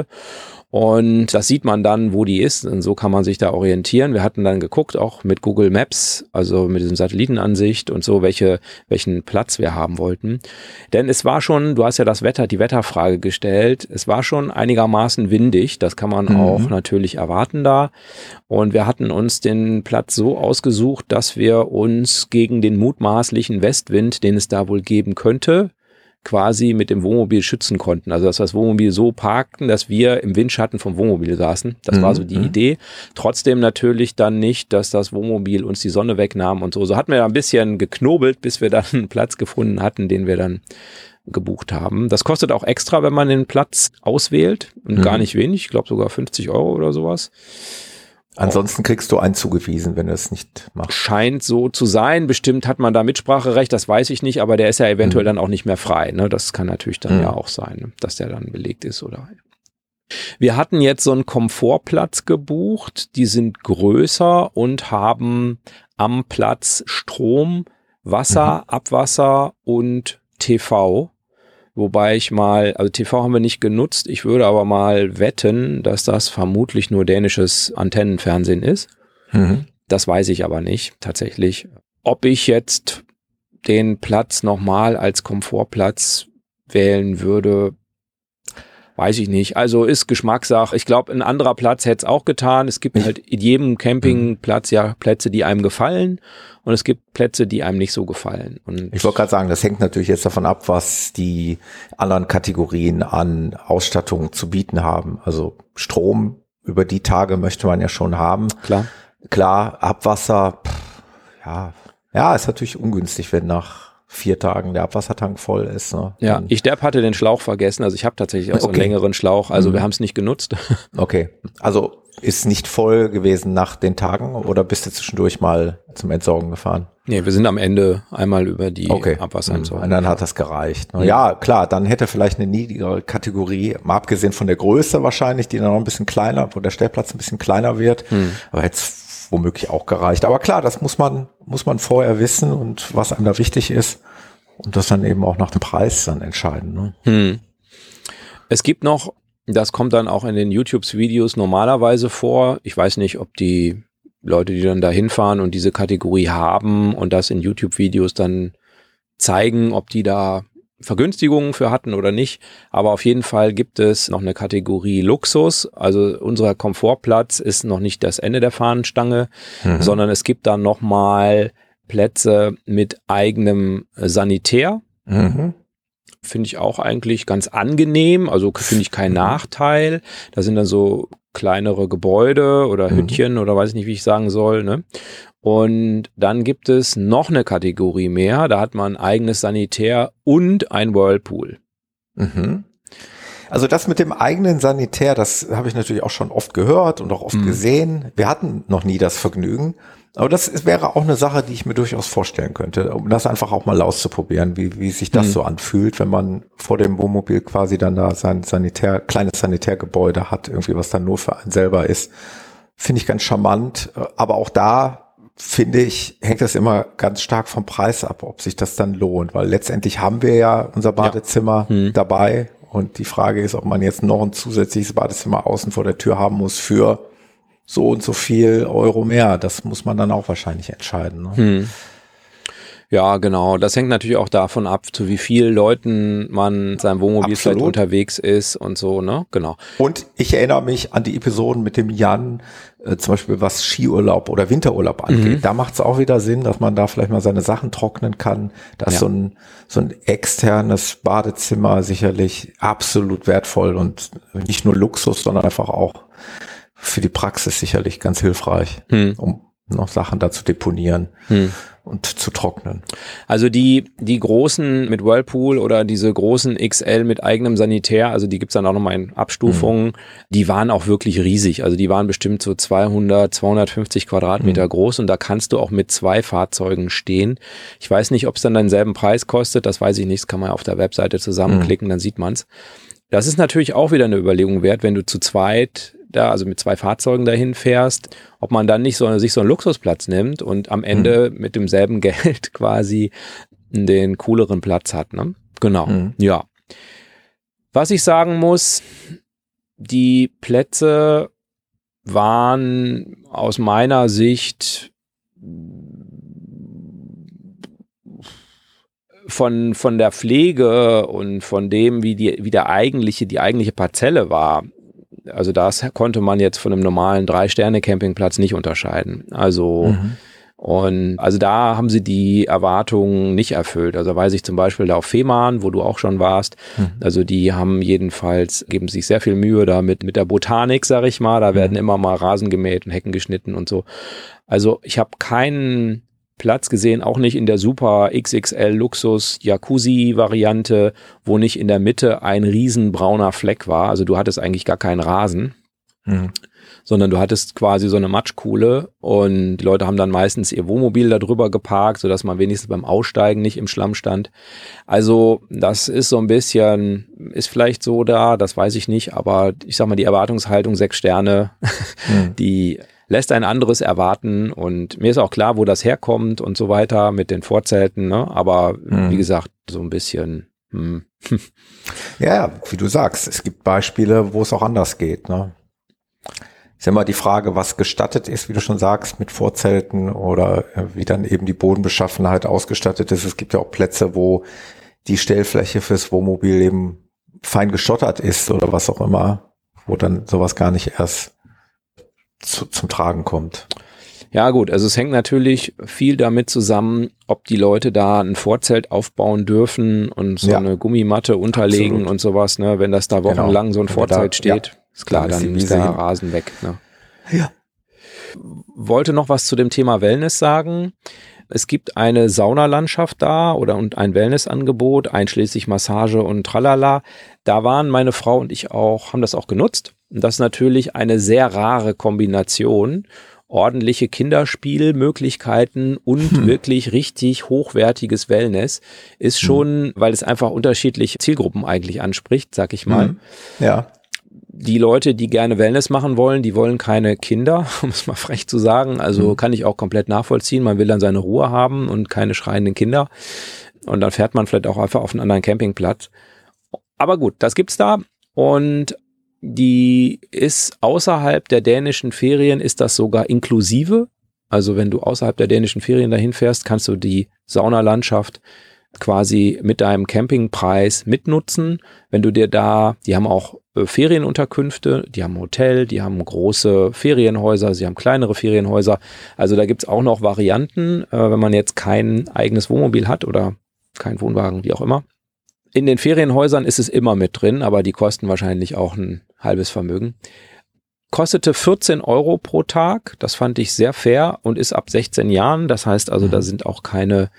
Und das sieht man dann, wo die ist, und so kann man sich da orientieren. Wir hatten dann geguckt, auch mit Google Maps, also mit diesem Satellitenansicht und so, welche, welchen Platz wir haben wollten. Denn es war schon, du hast ja das Wetter, die Wetterfrage gestellt, es war schon einigermaßen windig, das kann man mhm. auch natürlich erwarten da. Und wir hatten uns den Platz so ausgesucht, dass wir uns gegen den mutmaßlichen Westwind, den es da wohl geben könnte, quasi mit dem Wohnmobil schützen konnten. Also dass wir das Wohnmobil so parkten, dass wir im Windschatten vom Wohnmobil saßen. Das mhm. war so die Idee. Trotzdem natürlich dann nicht, dass das Wohnmobil uns die Sonne wegnahm und so. So hatten wir ein bisschen geknobelt, bis wir dann einen Platz gefunden hatten, den wir dann gebucht haben. Das kostet auch extra, wenn man den Platz auswählt. Und mhm. gar nicht wenig. Ich glaube sogar fünfzig Euro oder sowas. Ansonsten kriegst du einen zugewiesen, wenn du es nicht machst. Scheint so zu sein. Bestimmt hat man da Mitspracherecht, das weiß ich nicht, aber der ist ja eventuell mhm. dann auch nicht mehr frei. Ne? Das kann natürlich dann mhm. ja auch sein, ne? Dass der dann belegt ist oder. Wir hatten jetzt so einen Komfortplatz gebucht. Die sind größer und haben am Platz Strom, Wasser, mhm. Abwasser und T V. Wobei ich mal, also T V haben wir nicht genutzt, ich würde aber mal wetten, dass das vermutlich nur dänisches Antennenfernsehen ist. Mhm. Das weiß ich aber nicht tatsächlich. Ob ich jetzt den Platz nochmal als Komfortplatz wählen würde, weiß ich nicht. Also ist Geschmackssache. Ich glaube, ein anderer Platz hätte es auch getan. Es gibt halt in jedem Campingplatz ja Plätze, die einem gefallen. Und es gibt Plätze, die einem nicht so gefallen. Und ich wollte gerade sagen, das hängt natürlich jetzt davon ab, was die anderen Kategorien an Ausstattung zu bieten haben. Also Strom über die Tage möchte man ja schon haben. Klar. Klar, Abwasser, pff, ja, ja, ist natürlich ungünstig, wenn nach vier Tagen der Abwassertank voll ist. Ne? Ja, ich Depp hatte den Schlauch vergessen. Also ich habe tatsächlich auch so einen okay. längeren Schlauch. Also mhm. wir haben es nicht genutzt. Okay, also ist nicht voll gewesen nach den Tagen oder bist du zwischendurch mal zum Entsorgen gefahren? Nee, wir sind am Ende einmal über die okay. Abwasserentsorgung. Und dann hat das gereicht. Ne? Ja. ja, klar, dann hätte vielleicht eine niedrigere Kategorie, mal abgesehen von der Größe wahrscheinlich, die dann noch ein bisschen kleiner, wo der Stellplatz ein bisschen kleiner wird, hm. aber hätte es womöglich auch gereicht. Aber klar, das muss man, muss man vorher wissen und was einem da wichtig ist und das dann eben auch nach dem Preis dann entscheiden. Ne? Hm. Es gibt noch, das kommt dann auch in den YouTube-Videos normalerweise vor. Ich weiß nicht, ob die Leute, die dann da hinfahren und diese Kategorie haben und das in YouTube-Videos dann zeigen, ob die da Vergünstigungen für hatten oder nicht. Aber auf jeden Fall gibt es noch eine Kategorie Luxus. Also unser Komfortplatz ist noch nicht das Ende der Fahnenstange, mhm. sondern es gibt dann nochmal Plätze mit eigenem Sanitär. Mhm. Finde ich auch eigentlich ganz angenehm, also finde ich keinen Nachteil. Da sind dann so kleinere Gebäude oder Hütchen mhm. oder weiß ich nicht, wie ich sagen soll. Ne? Und dann gibt es noch eine Kategorie mehr, da hat man ein eigenes Sanitär und ein Whirlpool. Mhm. Also das mit dem eigenen Sanitär, das habe ich natürlich auch schon oft gehört und auch oft mhm. gesehen. Wir hatten noch nie das Vergnügen. Aber das ist, wäre auch eine Sache, die ich mir durchaus vorstellen könnte, um das einfach auch mal auszuprobieren, wie, wie sich das mhm. so anfühlt, wenn man vor dem Wohnmobil quasi dann da sein Sanitär, kleines Sanitärgebäude hat, irgendwie was dann nur für einen selber ist. Finde ich ganz charmant. Aber auch da, finde ich, hängt das immer ganz stark vom Preis ab, ob sich das dann lohnt, weil letztendlich haben wir ja unser Badezimmer ja. mhm. dabei und die Frage ist, ob man jetzt noch ein zusätzliches Badezimmer außen vor der Tür haben muss für so und so viel Euro mehr. Das muss man dann auch wahrscheinlich entscheiden. Ne? Hm. Ja, genau. Das hängt natürlich auch davon ab, zu wie vielen Leuten man in seinem Wohnmobil Absolut. vielleicht unterwegs ist und so, ne? Genau. Und ich erinnere mich an die Episoden mit dem Jan, äh, zum Beispiel was Skiurlaub oder Winterurlaub angeht. Mhm. Da macht es auch wieder Sinn, dass man da vielleicht mal seine Sachen trocknen kann. Da ist ja. so ein so ein externes Badezimmer sicherlich absolut wertvoll und nicht nur Luxus, sondern einfach auch für die Praxis sicherlich ganz hilfreich, hm. um noch Sachen da zu deponieren hm. und zu trocknen. Also die die großen mit Whirlpool oder diese großen X L mit eigenem Sanitär, also die gibt's dann auch nochmal in Abstufungen, hm. die waren auch wirklich riesig. Also die waren bestimmt so zweihundert, zweihundertfünfzig Quadratmeter hm. groß und da kannst du auch mit zwei Fahrzeugen stehen. Ich weiß nicht, ob es dann denselben Preis kostet, das weiß ich nicht, das kann man auf der Webseite zusammenklicken, hm. dann sieht man's. Das ist natürlich auch wieder eine Überlegung wert, wenn du zu zweit da, also mit zwei Fahrzeugen dahin fährst, ob man dann nicht so, sich so einen Luxusplatz nimmt und am Ende mhm. mit demselben Geld quasi den cooleren Platz hat, ne? Genau, mhm. ja. Was ich sagen muss, die Plätze waren aus meiner Sicht von, von der Pflege und von dem, wie die, wie der eigentliche, die eigentliche Parzelle war. Also das konnte man jetzt von einem normalen Drei-Sterne-Campingplatz nicht unterscheiden. Also mhm. und also da haben sie die Erwartungen nicht erfüllt. Also weiß ich zum Beispiel da auf Fehmarn, wo du auch schon warst. Mhm. Also die haben jedenfalls, geben sich sehr viel Mühe da mit, mit der Botanik, sag ich mal. Da werden mhm. immer mal Rasen gemäht und Hecken geschnitten und so. Also ich habe keinen Platz gesehen, auch nicht in der super X X L-Luxus-Jacuzzi-Variante, wo nicht in der Mitte ein riesen brauner Fleck war. Also du hattest eigentlich gar keinen Rasen, mhm. sondern du hattest quasi so eine Matschkuhle und die Leute haben dann meistens ihr Wohnmobil da drüber geparkt, sodass man wenigstens beim Aussteigen nicht im Schlamm stand. Also das ist so ein bisschen, ist vielleicht so da, das weiß ich nicht, aber ich sag mal, die Erwartungshaltung sechs Sterne, mhm. die lässt ein anderes erwarten und mir ist auch klar, wo das herkommt und so weiter mit den Vorzelten, ne? Aber mhm. wie gesagt, so ein bisschen. Hm. Ja, wie du sagst, es gibt Beispiele, wo es auch anders geht, ne? Ist immer die Frage, was gestattet ist, wie du schon sagst, mit Vorzelten oder wie dann eben die Bodenbeschaffenheit ausgestattet ist. Es gibt ja auch Plätze, wo die Stellfläche fürs Wohnmobil eben fein geschottert ist oder was auch immer, wo dann sowas gar nicht erst Zu, zum Tragen kommt. Ja gut, also es hängt natürlich viel damit zusammen, ob die Leute da ein Vorzelt aufbauen dürfen und so ja. eine Gummimatte unterlegen Absolut. und sowas, ne? Wenn das da wochenlang genau. so ein Vorzelt da, steht, ja. ist klar, dann, dann ist der Rasen weg. Ne? Ja. Wollte noch was zu dem Thema Wellness sagen. Es gibt eine Saunalandschaft da oder und ein Wellnessangebot, einschließlich Massage und Tralala. Da waren meine Frau und ich auch, haben das auch genutzt. Und das ist natürlich eine sehr rare Kombination. Ordentliche Kinderspielmöglichkeiten und hm. wirklich richtig hochwertiges Wellness ist schon, hm. weil es einfach unterschiedliche Zielgruppen eigentlich anspricht, sag ich mal. Hm. Ja. Die Leute, die gerne Wellness machen wollen, die wollen keine Kinder, um es mal frech zu sagen. Also mhm. kann ich auch komplett nachvollziehen. Man will dann seine Ruhe haben und keine schreienden Kinder. Und dann fährt man vielleicht auch einfach auf einen anderen Campingplatz. Aber gut, das gibt's da. Und die ist außerhalb der dänischen Ferien, ist das sogar inklusive. Also wenn du außerhalb der dänischen Ferien dahin fährst, kannst du die Saunalandschaft quasi mit deinem Campingpreis mitnutzen. Wenn du dir da, die haben auch Ferienunterkünfte, die haben Hotel, die haben große Ferienhäuser, sie haben kleinere Ferienhäuser. Also da gibt's auch noch Varianten, äh, wenn man jetzt kein eigenes Wohnmobil hat oder kein Wohnwagen, wie auch immer. In den Ferienhäusern ist es immer mit drin, aber die kosten wahrscheinlich auch ein halbes Vermögen. Kostete vierzehn Euro pro Tag, das fand ich sehr fair und ist ab sechzehn Jahren. Das heißt also, mhm. da sind auch keine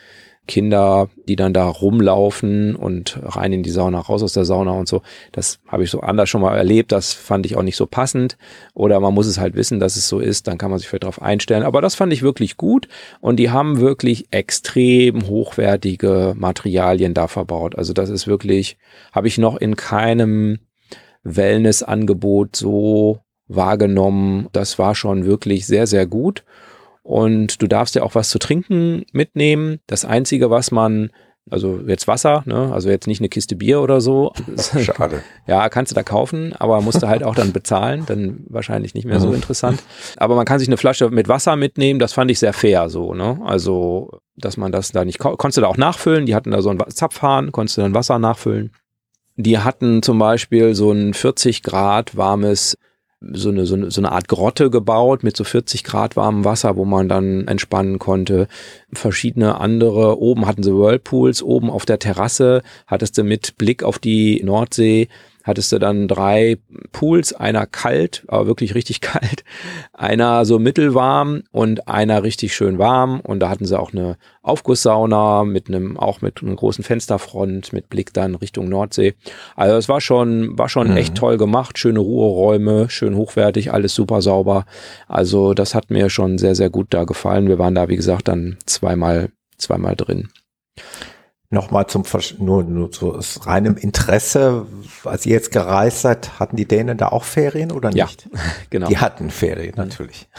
Kinder, die dann da rumlaufen und rein in die Sauna, raus aus der Sauna und so. Das habe ich so anders schon mal erlebt. Das fand ich auch nicht so passend. Oder man muss es halt wissen, dass es so ist. Dann kann man sich vielleicht darauf einstellen. Aber das fand ich wirklich gut. Und die haben wirklich extrem hochwertige Materialien da verbaut. Also das ist wirklich, habe ich noch in keinem Wellnessangebot so wahrgenommen. Das war schon wirklich sehr, sehr gut. Und du darfst ja auch was zu trinken mitnehmen. Das Einzige, was man, also jetzt Wasser, ne, also jetzt nicht eine Kiste Bier oder so. Schade. Ja, kannst du da kaufen, aber musst du halt auch dann bezahlen, dann wahrscheinlich nicht mehr so interessant. Aber man kann sich eine Flasche mit Wasser mitnehmen, das fand ich sehr fair so, ne? Also, dass man das da nicht, konntest du da auch nachfüllen, die hatten da so einen Zapfhahn, konntest du dann Wasser nachfüllen. Die hatten zum Beispiel so ein vierzig Grad warmes So eine, so eine so eine Art Grotte gebaut mit so vierzig Grad warmem Wasser, wo man dann entspannen konnte. Verschiedene andere, oben hatten sie Whirlpools, oben auf der Terrasse hattest du mit Blick auf die Nordsee, hattest du dann drei Pools, einer kalt, aber wirklich richtig kalt, einer so mittelwarm und einer richtig schön warm. Und da hatten sie auch eine Aufgusssauna mit einem, auch mit einem großen Fensterfront, mit Blick dann Richtung Nordsee. Also es war schon, war schon mhm. echt toll gemacht, schöne Ruheräume, schön hochwertig, alles super sauber. Also das hat mir schon sehr, sehr gut da gefallen. Wir waren da, wie gesagt, dann zweimal, zweimal drin. Nochmal zum Versch- nur, nur so aus reinem Interesse, als ihr jetzt gereist seid, hatten die Dänen da auch Ferien oder nicht? Ja, genau. Die hatten Ferien, natürlich.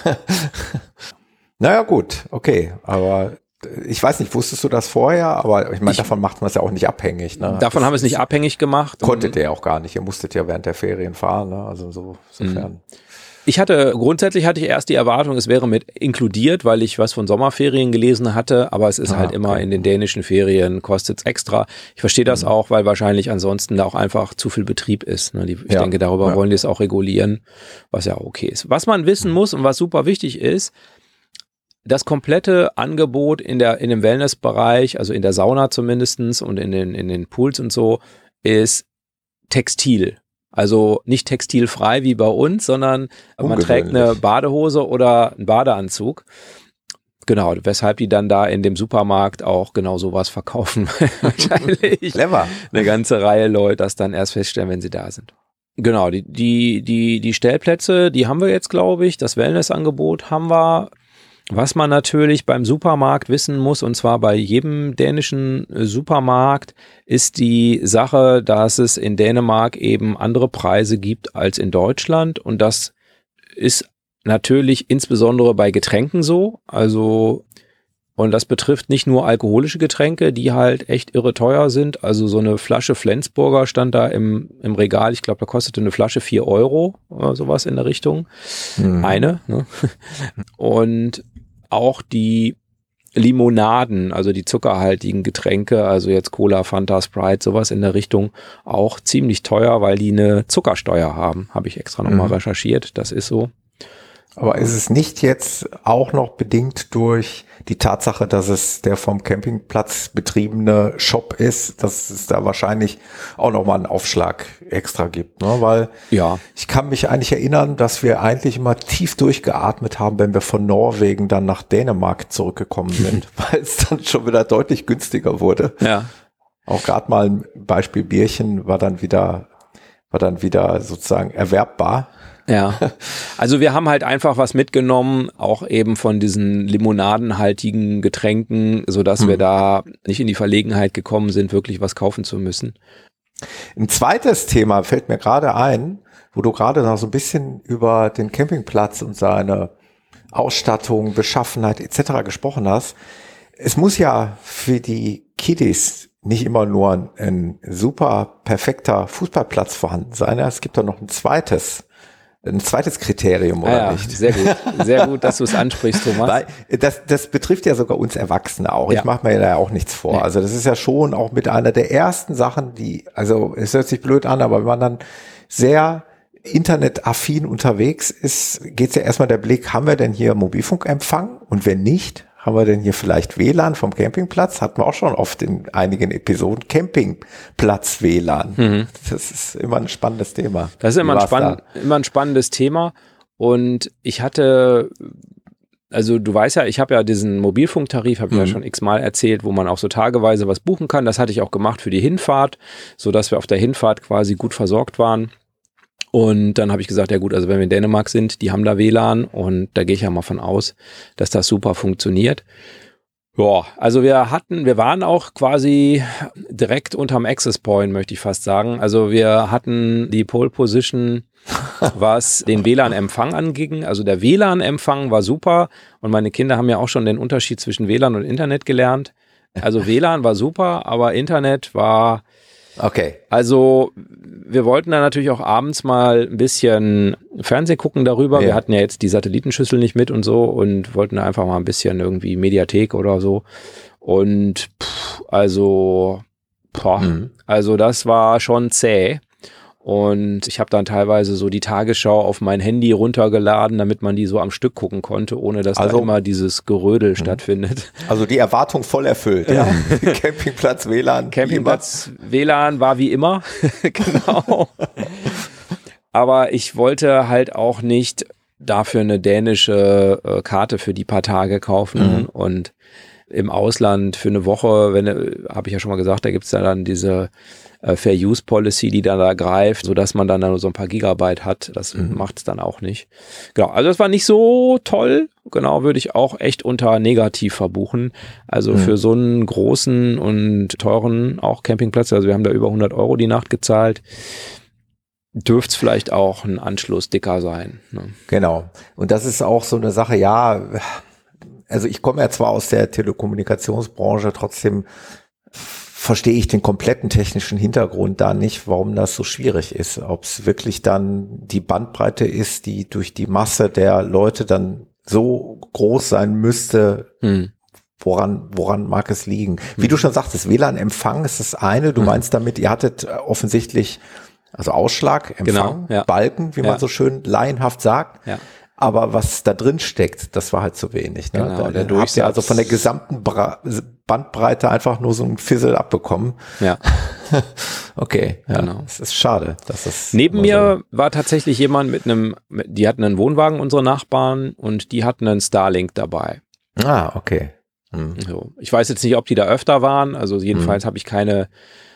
Naja, gut, okay, aber ich weiß nicht, wusstest du das vorher? Aber ich meine, davon macht man es ja auch nicht abhängig. Ne? Davon das haben wir es nicht abhängig gemacht. Konntet ihr auch gar nicht, ihr musstet ja während der Ferien fahren, ne? Also so, insofern. Mhm. Ich hatte, grundsätzlich hatte ich erst die Erwartung, es wäre mit inkludiert, weil ich was von Sommerferien gelesen hatte, aber es ist ah, halt immer okay. in den dänischen Ferien, kostet es extra. Ich verstehe das mhm. auch, weil wahrscheinlich ansonsten da auch einfach zu viel Betrieb ist. Ne? Die, ich ja. denke, darüber ja. wollen die es auch regulieren, was ja okay ist. Was man wissen muss und was super wichtig ist, das komplette Angebot in der, in dem Wellnessbereich, also in der Sauna zumindestens und in den, in den Pools und so, ist textil. Also nicht textilfrei wie bei uns, sondern man trägt eine Badehose oder einen Badeanzug. Genau, weshalb die dann da in dem Supermarkt auch genau sowas verkaufen. Wahrscheinlich Clever. Eine ganze Reihe Leute das dann erst feststellen, wenn sie da sind. Genau, die, die, die, die Stellplätze, die haben wir jetzt, glaube ich. Das Wellnessangebot haben wir. Was man natürlich beim Supermarkt wissen muss, und zwar bei jedem dänischen Supermarkt, ist die Sache, dass es in Dänemark eben andere Preise gibt als in Deutschland. Und das ist natürlich insbesondere bei Getränken so. Also, und das betrifft nicht nur alkoholische Getränke, die halt echt irre teuer sind. Also so eine Flasche Flensburger stand da im, im Regal. Ich glaube, da kostete eine Flasche vier Euro oder sowas in der Richtung. Mhm. Eine. Ne? Und auch die Limonaden, also die zuckerhaltigen Getränke, also jetzt Cola, Fanta, Sprite, sowas in der Richtung, auch ziemlich teuer, weil die eine Zuckersteuer haben. Habe ich extra nochmal mhm. recherchiert, das ist so. Aber ist es nicht jetzt auch noch bedingt durch die Tatsache, dass es der vom Campingplatz betriebene Shop ist, dass es da wahrscheinlich auch nochmal einen Aufschlag extra gibt, ne? Weil ja. ich kann mich eigentlich erinnern, dass wir eigentlich immer tief durchgeatmet haben, wenn wir von Norwegen dann nach Dänemark zurückgekommen sind, weil es dann schon wieder deutlich günstiger wurde. Ja. Auch gerade mal ein Beispiel Bierchen war dann wieder, war dann wieder sozusagen erwerbbar. Ja, also wir haben halt einfach was mitgenommen, auch eben von diesen limonadenhaltigen Getränken, sodass hm. wir da nicht in die Verlegenheit gekommen sind, wirklich was kaufen zu müssen. Ein zweites Thema fällt mir gerade ein, wo du gerade noch so ein bisschen über den Campingplatz und seine Ausstattung, Beschaffenheit et cetera gesprochen hast. Es muss ja für die Kiddies nicht immer nur ein, ein super perfekter Fußballplatz vorhanden sein. Es gibt da noch ein zweites Ein zweites Kriterium, oder ja, nicht? Sehr gut, sehr gut, dass du es ansprichst, Thomas. Weil das, das betrifft ja sogar uns Erwachsene auch. Ja. Ich mache mir da ja auch nichts vor. Nee. Also das ist ja schon auch mit einer der ersten Sachen, die, also es hört sich blöd an, aber wenn man dann sehr internetaffin unterwegs ist, geht es ja erstmal der Blick, haben wir denn hier Mobilfunkempfang? Und wenn nicht, haben wir denn hier vielleicht W L A N vom Campingplatz? Hatten wir auch schon oft in einigen Episoden Campingplatz-W L A N. Mhm. Das ist immer ein spannendes Thema. Das ist immer ein, spann- immer ein spannendes Thema. Und ich hatte Also du weißt ja, ich habe ja diesen Mobilfunktarif, habe ich Mhm. ja schon x-mal erzählt, wo man auch so tageweise was buchen kann. Das hatte ich auch gemacht für die Hinfahrt, sodass wir auf der Hinfahrt quasi gut versorgt waren. Und dann habe ich gesagt, ja gut, also wenn wir in Dänemark sind, die haben da W L A N und da gehe ich ja mal von aus, dass das super funktioniert. Ja, also wir hatten, wir waren auch quasi direkt unterm Access Point, möchte ich fast sagen. Also wir hatten die Pole Position, was den W L A N-Empfang anging. Also der W L A N-Empfang war super und meine Kinder haben ja auch schon den Unterschied zwischen W L A N und Internet gelernt. Also W L A N war super, aber Internet war... Okay. Also wir wollten dann natürlich auch abends mal ein bisschen Fernsehen gucken darüber. Ja. Wir hatten ja jetzt die Satellitenschüssel nicht mit und so und wollten da einfach mal ein bisschen irgendwie Mediathek oder so. Und pff, also, boah, Mhm. also das war schon zäh. Und ich habe dann teilweise so die Tagesschau auf mein Handy runtergeladen, damit man die so am Stück gucken konnte, ohne dass Also- da immer dieses Gerödel stattfindet. Also die Erwartung voll erfüllt, ja. Campingplatz, W L A N. Campingplatz, W L A N war wie immer, genau. Aber ich wollte halt auch nicht dafür eine dänische äh, Karte für die paar Tage kaufen Mhm. und im Ausland für eine Woche, wenn, habe ich ja schon mal gesagt, da gibt's ja dann diese äh, Fair Use Policy, die dann da greift, sodass man dann nur so ein paar Gigabyte hat. Das Mhm. macht's dann auch nicht. Genau, also das war nicht so toll. Genau, würde ich auch echt unter negativ verbuchen. Also Mhm. für so einen großen und teuren auch Campingplatz, also wir haben da über hundert Euro die Nacht gezahlt, dürfte es vielleicht auch ein Anschluss dicker sein. Ne? Genau. Und das ist auch so eine Sache, ja, also ich komme ja zwar aus der Telekommunikationsbranche, trotzdem verstehe ich den kompletten technischen Hintergrund da nicht, warum das so schwierig ist. Ob es wirklich dann die Bandbreite ist, die durch die Masse der Leute dann so groß sein müsste, Hm. woran, woran mag es liegen? Wie du schon sagtest, W L A N-Empfang ist das eine. Du meinst damit, ihr hattet offensichtlich, also Ausschlag, Empfang, Genau, ja. Balken, wie Ja. man so schön laienhaft sagt. Ja. Aber was da drin steckt, das war halt zu wenig. Ne? Genau, da der habt ihr Durchsatz- also von der gesamten Bra Bandbreite einfach nur so ein Fizzle abbekommen. Ja. Okay, ja, Genau. es ist schade, dass das Neben immer mir war tatsächlich jemand mit einem, mit- die hatten einen Wohnwagen, unsere Nachbarn, und die hatten einen Starlink dabei. so. Ah, okay. Hm. So. Ich weiß jetzt nicht, ob die da öfter waren, also jedenfalls habe ich keine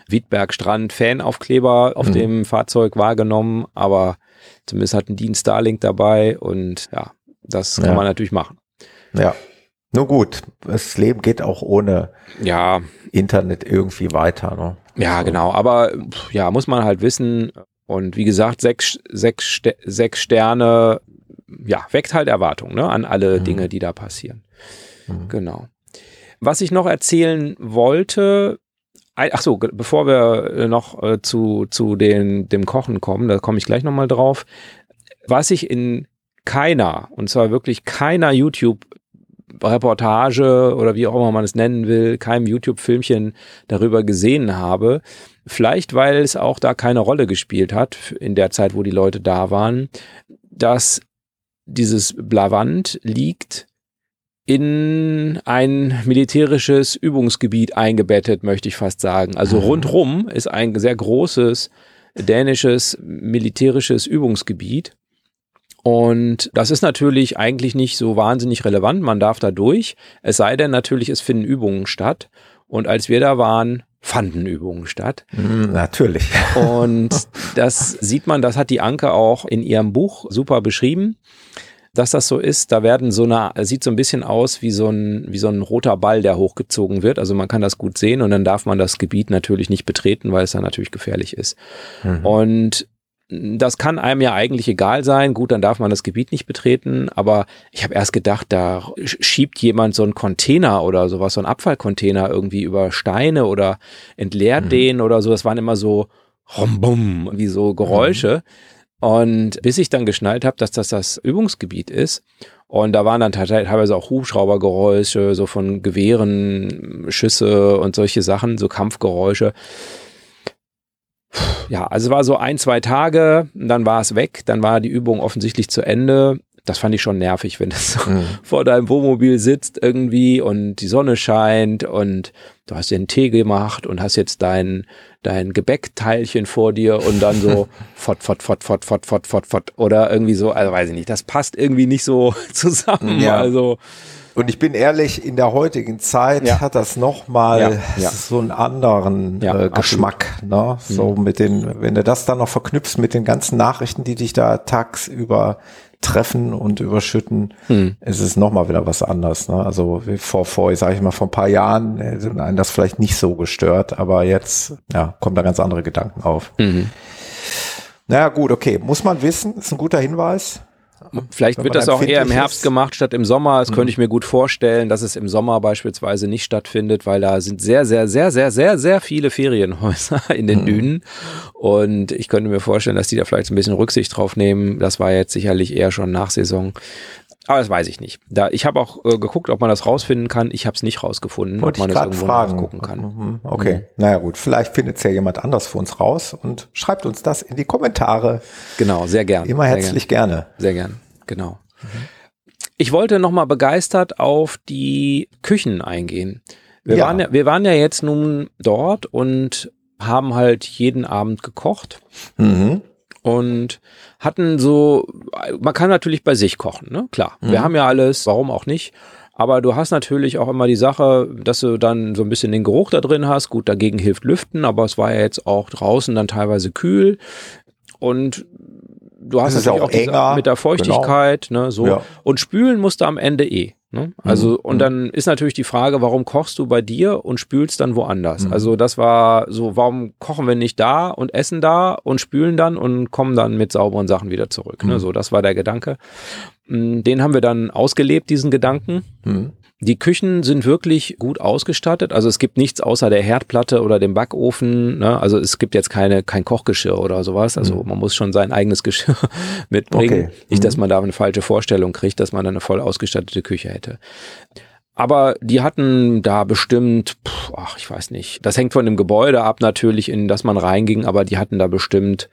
Wiedberg-Strand-Fanaufkleber auf Mhm. dem Fahrzeug wahrgenommen, aber zumindest hatten die einen Starlink dabei und ja, das kann Ja. man natürlich machen. Ja, nur gut, das Leben geht auch ohne Ja, Internet irgendwie weiter. Ne? ja, So. genau, aber pff, ja, muss man halt wissen und wie gesagt, sechs, sechs, Ste- sechs Sterne, ja, weckt halt Erwartungen, ne, an alle Mhm. Dinge, die da passieren. Mhm. Genau. Was ich noch erzählen wollte, ein- ach so, ge- bevor wir äh, noch äh, zu, zu den, dem Kochen kommen, da komme ich gleich nochmal drauf, was ich in keiner, und zwar wirklich keiner YouTube-Reportage oder wie auch immer man es nennen will, keinem YouTube-Filmchen darüber gesehen habe, vielleicht weil es auch da keine Rolle gespielt hat in der Zeit, wo die Leute da waren, dass dieses Blavant liegt in ein militärisches Übungsgebiet eingebettet, möchte ich fast sagen. Also Mhm. rundrum ist ein sehr großes dänisches militärisches Übungsgebiet. Und das ist natürlich eigentlich nicht so wahnsinnig relevant. Man darf da durch. Es sei denn natürlich, es finden Übungen statt. Und als wir da waren, fanden Übungen statt. Hm, natürlich. Und das sieht man, das hat die Anke auch in ihrem Buch super beschrieben, dass das so ist. Da werden so eine, sieht so ein bisschen aus wie so ein, wie so ein roter Ball, der hochgezogen wird. Also man kann das gut sehen und dann darf man das Gebiet natürlich nicht betreten, weil es dann natürlich gefährlich ist. Mhm. Und das kann einem ja eigentlich egal sein. Gut, dann darf man das Gebiet nicht betreten. Aber ich habe erst gedacht, da schiebt jemand so einen Container oder sowas, so einen Abfallcontainer irgendwie über Steine oder entleert Mhm. den oder so. Das waren immer so rumbum, wie so Geräusche. Und bis ich dann geschnallt habe, dass das das Übungsgebiet ist. Und da waren dann teilweise auch Hubschraubergeräusche, so von Gewehren, Schüsse und solche Sachen, so Kampfgeräusche. Ja, also es war so ein, zwei Tage, dann war es weg, dann war die Übung offensichtlich zu Ende. Das fand ich schon nervig, wenn das so Mhm. vor deinem Wohnmobil sitzt irgendwie und die Sonne scheint und du hast dir einen Tee gemacht und hast jetzt dein, dein Gebäckteilchen vor dir und dann so fort, fort, fort, fort, fort, fort, fort, fort oder irgendwie so, also weiß ich nicht, das passt irgendwie nicht so zusammen. Ja. Also Und ich bin ehrlich, in der heutigen Zeit Ja. hat das nochmal Ja, ja. so einen anderen Ja, äh, Geschmack. Ne? So mit den, wenn du das dann noch verknüpfst mit den ganzen Nachrichten, die dich da tagsüber treffen und überschütten, Hm. ist es nochmal wieder was anderes. Ne? Also wie vor, vor, sage ich mal, vor ein paar Jahren äh, sind einen das vielleicht nicht so gestört, aber jetzt ja, kommen da ganz andere Gedanken auf. Mhm. Naja gut, okay, muss man wissen, ist ein guter Hinweis. Vielleicht Wenn wird man das auch eher im empfindlich Herbst ist. gemacht statt im Sommer. Das könnte ich mir gut vorstellen, dass es im Sommer beispielsweise nicht stattfindet, weil da sind sehr, sehr, sehr, sehr, sehr, sehr viele Ferienhäuser in den Dünen. Und ich könnte mir vorstellen, dass die da vielleicht so ein bisschen Rücksicht drauf nehmen. Das war jetzt sicherlich eher schon Nachsaison. Aber das weiß ich nicht. Da, ich habe auch äh, geguckt, ob man das rausfinden kann. Ich habe es nicht rausgefunden, Wollte ob man ich das gerade irgendwo fragen. nachgucken kann. Mhm, okay, naja gut, vielleicht findet es ja jemand anders für uns raus und schreibt uns das in die Kommentare. Genau, sehr gern. Immer sehr herzlich gerne. Gern. Sehr gern, genau. Ich wollte nochmal begeistert auf die Küchen eingehen. Wir, Ja. waren ja, wir waren ja jetzt nun dort und haben halt jeden Abend gekocht. Mhm. Und hatten so, man kann natürlich bei sich kochen, ne? Klar. Wir haben ja alles, warum auch nicht. Aber du hast natürlich auch immer die Sache, dass du dann so ein bisschen den Geruch da drin hast. Gut, dagegen hilft Lüften, aber es war ja jetzt auch draußen dann teilweise kühl. Und du hast Es ist natürlich auch auch diese, enger, mit der Feuchtigkeit, ne, so. Ja. Und spülen musst du am Ende eh. Ne? Also, und dann ist natürlich die Frage, warum kochst du bei dir und spülst dann woanders? Also, das war so, warum kochen wir nicht da und essen da und spülen dann und kommen dann mit sauberen Sachen wieder zurück? Ne? So, das war der Gedanke. Den haben wir dann ausgelebt, diesen Gedanken. Mhm. Die Küchen sind wirklich gut ausgestattet. Also es gibt nichts außer der Herdplatte oder dem Backofen. Ne? Also es gibt jetzt keine kein Kochgeschirr oder sowas. Also man muss schon sein eigenes Geschirr mitbringen. Okay. Nicht, dass man da eine falsche Vorstellung kriegt, dass man dann eine voll ausgestattete Küche hätte. Aber die hatten da bestimmt, pff, ach ich weiß nicht, das hängt von dem Gebäude ab natürlich, in das man reinging, aber die hatten da bestimmt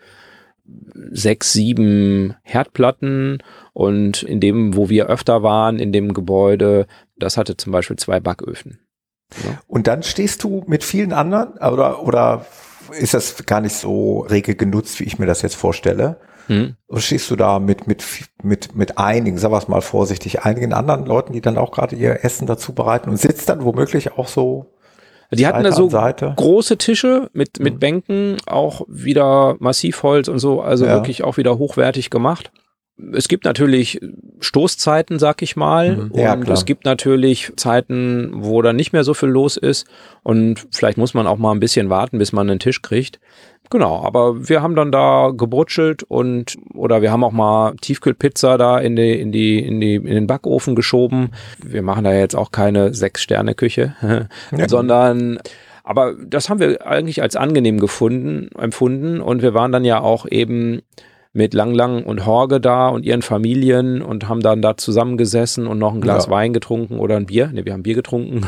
sechs, sieben Herdplatten und in dem, wo wir öfter waren, in dem Gebäude, das hatte zum Beispiel zwei Backöfen. Und dann stehst du mit vielen anderen oder, oder ist das gar nicht so rege genutzt, wie ich mir das jetzt vorstelle? Hm. Oder stehst du da mit, mit, mit, mit einigen, sagen wir es mal vorsichtig, einigen anderen Leuten, die dann auch gerade ihr Essen dazu bereiten und sitzt dann womöglich auch so Die hatten da Seite so an Seite? große Tische mit, mit Bänken, auch wieder Massivholz und so, also Ja. wirklich auch wieder hochwertig gemacht. Es gibt natürlich Stoßzeiten, sag ich mal, Mhm. Ja, und klar. es gibt natürlich Zeiten, wo dann nicht mehr so viel los ist und vielleicht muss man auch mal ein bisschen warten, bis man einen Tisch kriegt. Genau, aber wir haben dann da gebrutschelt und oder wir haben auch mal Tiefkühlpizza da in die in die in die in den Backofen geschoben. Wir machen da jetzt auch keine Sechs-Sterne-Küche, Ja. sondern aber das haben wir eigentlich als angenehm gefunden, empfunden und wir waren dann ja auch eben mit Lang Lang und Horge da und ihren Familien und haben dann da zusammengesessen und noch ein Glas Ja. Wein getrunken oder ein Bier. Ne, wir haben Bier getrunken.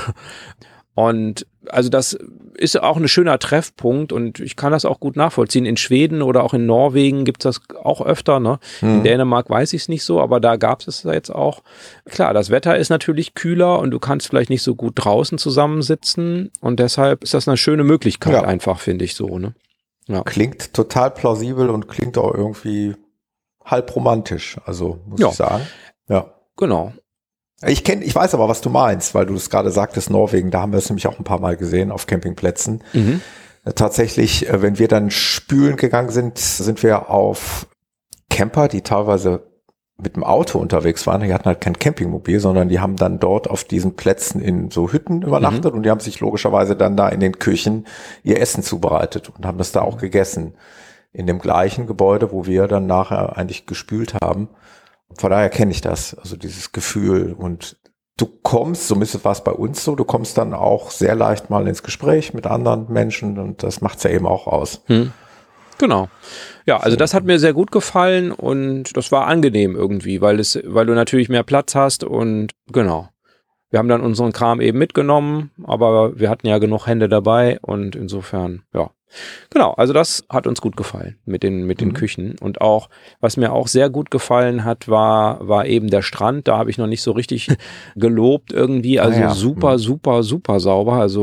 Und also das ist auch ein schöner Treffpunkt und ich kann das auch gut nachvollziehen. In Schweden oder auch in Norwegen gibt es das auch öfter. Ne? In Dänemark weiß ich es nicht so, aber da gab es jetzt auch. Klar, das Wetter ist natürlich kühler und du kannst vielleicht nicht so gut draußen zusammensitzen und deshalb ist das eine schöne Möglichkeit Ja. einfach, finde ich so. Ne? Ja. Klingt total plausibel und klingt auch irgendwie halb romantisch, also muss Ja. ich sagen. Ja. Genau. Ich kenne, ich weiß aber, was du meinst, weil du es gerade sagtest, Norwegen, da haben wir es nämlich auch ein paar Mal gesehen auf Campingplätzen. Mhm. Äh, Tatsächlich, äh, wenn wir dann spülen gegangen sind, sind wir auf Camper, die teilweise mit dem Auto unterwegs waren. Die hatten halt kein Campingmobil, sondern die haben dann dort auf diesen Plätzen in so Hütten übernachtet und die haben sich logischerweise dann da in den Küchen ihr Essen zubereitet und haben das da auch gegessen. In dem gleichen Gebäude, wo wir dann nachher eigentlich gespült haben. Von daher kenne ich das, also dieses Gefühl. Und du kommst, so war es bei uns so, du kommst dann auch sehr leicht mal ins Gespräch mit anderen Menschen und das macht's ja eben auch aus. Hm. Genau. Ja, also das hat mir sehr gut gefallen und das war angenehm irgendwie, weil es, weil du natürlich mehr Platz hast und genau. Wir haben dann unseren Kram eben mitgenommen, aber wir hatten ja genug Hände dabei und insofern, ja. Genau, also das hat uns gut gefallen mit den mit den Mhm. Küchen und auch, was mir auch sehr gut gefallen hat, war war eben der Strand, da habe ich noch nicht so richtig gelobt irgendwie, also Ah ja. super, Mhm. super, super sauber, also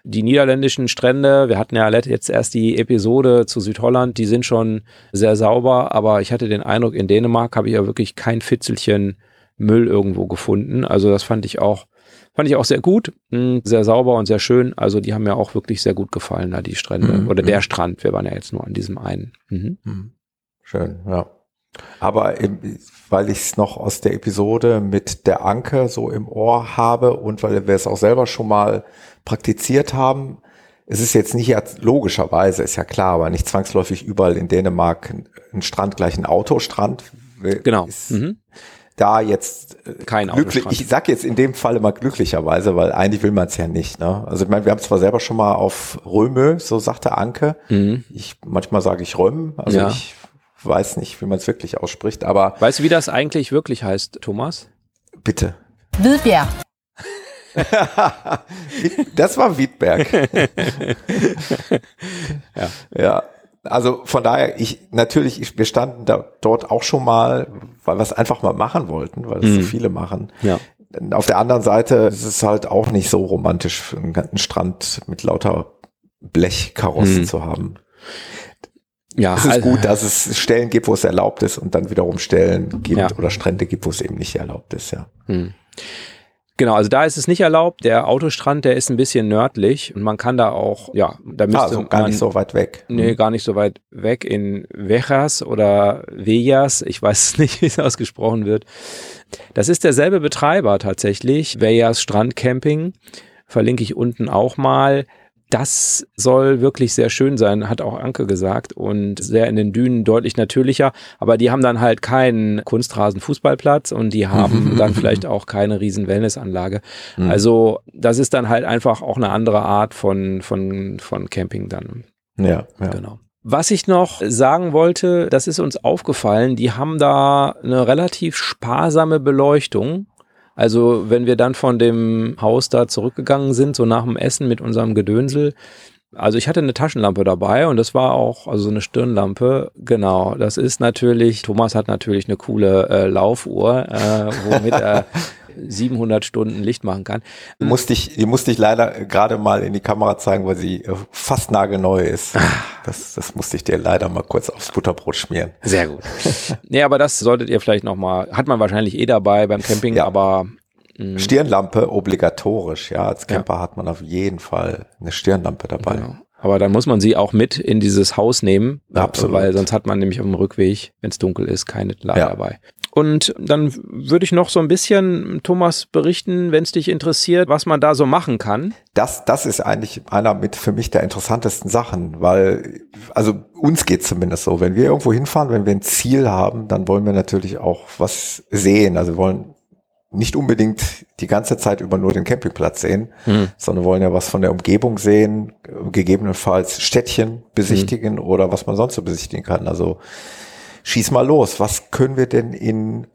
Die niederländischen Strände, wir hatten ja jetzt erst die Episode zu Südholland, die sind schon sehr sauber, aber ich hatte den Eindruck, in Dänemark habe ich ja wirklich kein Fitzelchen Müll irgendwo gefunden. Also das fand ich auch, fand ich auch sehr gut, sehr sauber und sehr schön. Also die haben mir auch wirklich sehr gut gefallen, da die Strände mhm. oder der Strand. Wir waren ja jetzt nur an diesem einen. Mhm. Schön, ja. Aber im, weil ich es noch aus der Episode mit der Anke so im Ohr habe und weil wir es auch selber schon mal praktiziert haben, es ist jetzt nicht, logischerweise, ist ja klar, aber nicht zwangsläufig überall in Dänemark ein Strand gleich ein Autostrand. Genau. Ist mhm. Da jetzt kein glücklich, ich sag jetzt in dem Fall immer glücklicherweise, weil eigentlich will man es ja nicht. Ne? Also ich meine, wir haben es zwar selber schon mal auf Römö, so sagte Anke. Mhm. Ich manchmal sage ich Röm, also ja. ich weiß nicht, wie man es wirklich ausspricht, aber weißt du, wie das eigentlich wirklich heißt, Thomas? Bitte. Wiedbjerg. Das war Wiedberg. ja. ja. Also von daher, ich natürlich, ich, wir standen da dort auch schon mal, weil wir es einfach mal machen wollten, weil es mhm. so viele machen. Ja. Auf der anderen Seite ist es halt auch nicht so romantisch, für einen ganzen Strand mit lauter Blechkarossen mhm. zu haben. Ja, es ist also gut, dass es Stellen gibt, wo es erlaubt ist und dann wiederum Stellen gibt ja. oder Strände gibt, wo es eben nicht erlaubt ist, ja. Mhm. Genau, also da ist es nicht erlaubt. Der Autostrand, der ist ein bisschen nördlich und man kann da auch, ja, da müsste also gar man, nicht so weit weg. Nee, mhm. gar nicht so weit weg in Vejas oder Vejas, ich weiß nicht, wie es ausgesprochen wird. Das ist derselbe Betreiber tatsächlich, Vejas Strandcamping, verlinke ich unten auch mal. Das soll wirklich sehr schön sein, hat auch Anke gesagt, und sehr in den Dünen deutlich natürlicher, aber die haben dann halt keinen Kunstrasen-Fußballplatz und die haben dann vielleicht auch keine riesen Wellnessanlage. Mhm. Also das ist dann halt einfach auch eine andere Art von, von, von Camping dann. Ja, ja. Genau. Was ich noch sagen wollte, das ist uns aufgefallen, die haben da eine relativ sparsame Beleuchtung. Also wenn wir dann von dem Haus da zurückgegangen sind, so nach dem Essen mit unserem Gedönsel, also ich hatte eine Taschenlampe dabei und das war auch also eine Stirnlampe, genau, das ist natürlich, Thomas hat natürlich eine coole äh, Laufuhr, äh, womit er siebenhundert Stunden Licht machen kann. Die musste ich, die musste ich leider gerade mal in die Kamera zeigen, weil sie fast nagelneu ist. Das, das musste ich dir leider mal kurz aufs Butterbrot schmieren. Sehr gut. Nee, aber das solltet ihr vielleicht nochmal, hat man wahrscheinlich eh dabei beim Camping, ja. aber mh. Stirnlampe obligatorisch, ja. Als Camper ja. hat man auf jeden Fall eine Stirnlampe dabei. Genau. Aber dann muss man sie auch mit in dieses Haus nehmen, absolut. Weil sonst hat man nämlich auf dem Rückweg, wenn es dunkel ist, keine Lampe ja. dabei. Und dann würde ich noch so ein bisschen, Thomas, berichten, wenn es dich interessiert, was man da so machen kann. Das, das ist eigentlich einer mit für mich der interessantesten Sachen, weil, also uns geht zumindest so, wenn wir irgendwo hinfahren, wenn wir ein Ziel haben, dann wollen wir natürlich auch was sehen. Also wir wollen nicht unbedingt die ganze Zeit über nur den Campingplatz sehen, hm. sondern wollen ja was von der Umgebung sehen, gegebenenfalls Städtchen besichtigen hm. oder was man sonst so besichtigen kann. Also schieß mal los. Was können wir denn in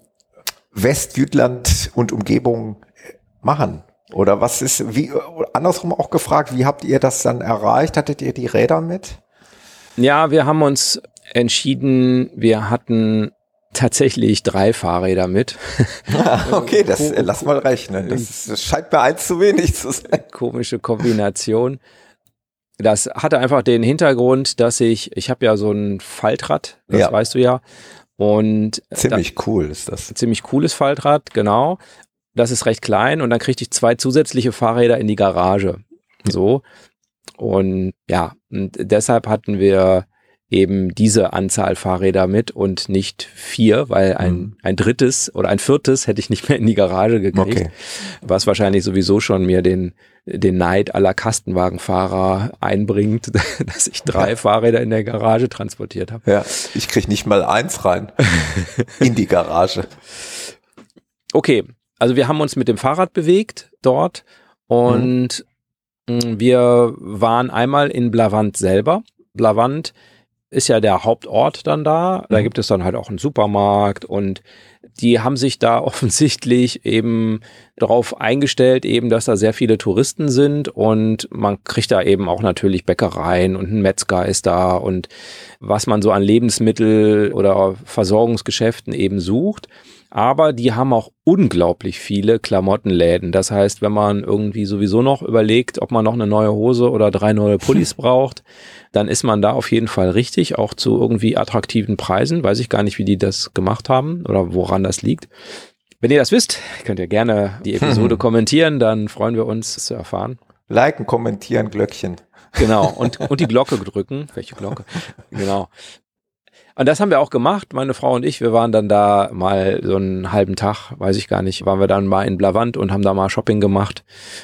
Westjütland und Umgebung machen? Oder was ist, wie, andersrum auch gefragt, wie habt ihr das dann erreicht? Hattet ihr die Räder mit? Ja, wir haben uns entschieden, wir hatten tatsächlich drei Fahrräder mit. Okay, das äh, lass mal rechnen. Das, ist, das scheint mir eins zu wenig zu sein. Komische Kombination. Das hatte einfach den Hintergrund, dass ich, ich habe ja so ein Faltrad, das ja. weißt du ja. Und ziemlich da, cool ist das. Ziemlich cooles Faltrad, genau. Das ist recht klein und dann kriegte ich zwei zusätzliche Fahrräder in die Garage. So. Und ja, und deshalb hatten wir eben diese Anzahl Fahrräder mit und nicht vier, weil ein, mhm. ein drittes oder ein viertes hätte ich nicht mehr in die Garage gekriegt, okay. was wahrscheinlich sowieso schon mir den, den Neid aller Kastenwagenfahrer einbringt, dass ich drei ja. Fahrräder in der Garage transportiert habe. Ja, ich krieg nicht mal eins rein in die Garage. Okay, also wir haben uns mit dem Fahrrad bewegt dort und mhm. wir waren einmal in Blavant selber. Blavant ist ja der Hauptort dann da. Da mhm. gibt es dann halt auch einen Supermarkt und die haben sich da offensichtlich eben darauf eingestellt, eben, dass da sehr viele Touristen sind und man kriegt da eben auch natürlich Bäckereien und ein Metzger ist da und was man so an Lebensmittel oder Versorgungsgeschäften eben sucht. Aber die haben auch unglaublich viele Klamottenläden. Das heißt, wenn man irgendwie sowieso noch überlegt, ob man noch eine neue Hose oder drei neue Pullis braucht, dann ist man da auf jeden Fall richtig, auch zu irgendwie attraktiven Preisen. Weiß ich gar nicht, wie die das gemacht haben oder woran das liegt. Wenn ihr das wisst, könnt ihr gerne die Episode hm. kommentieren, dann freuen wir uns, das zu erfahren. Liken, kommentieren, Glöckchen. Genau, und, und die Glocke drücken. Welche Glocke? Genau. Und das haben wir auch gemacht, meine Frau und ich. Wir waren dann da mal so einen halben Tag, weiß ich gar nicht, waren wir dann mal in Blavant und haben da mal Shopping gemacht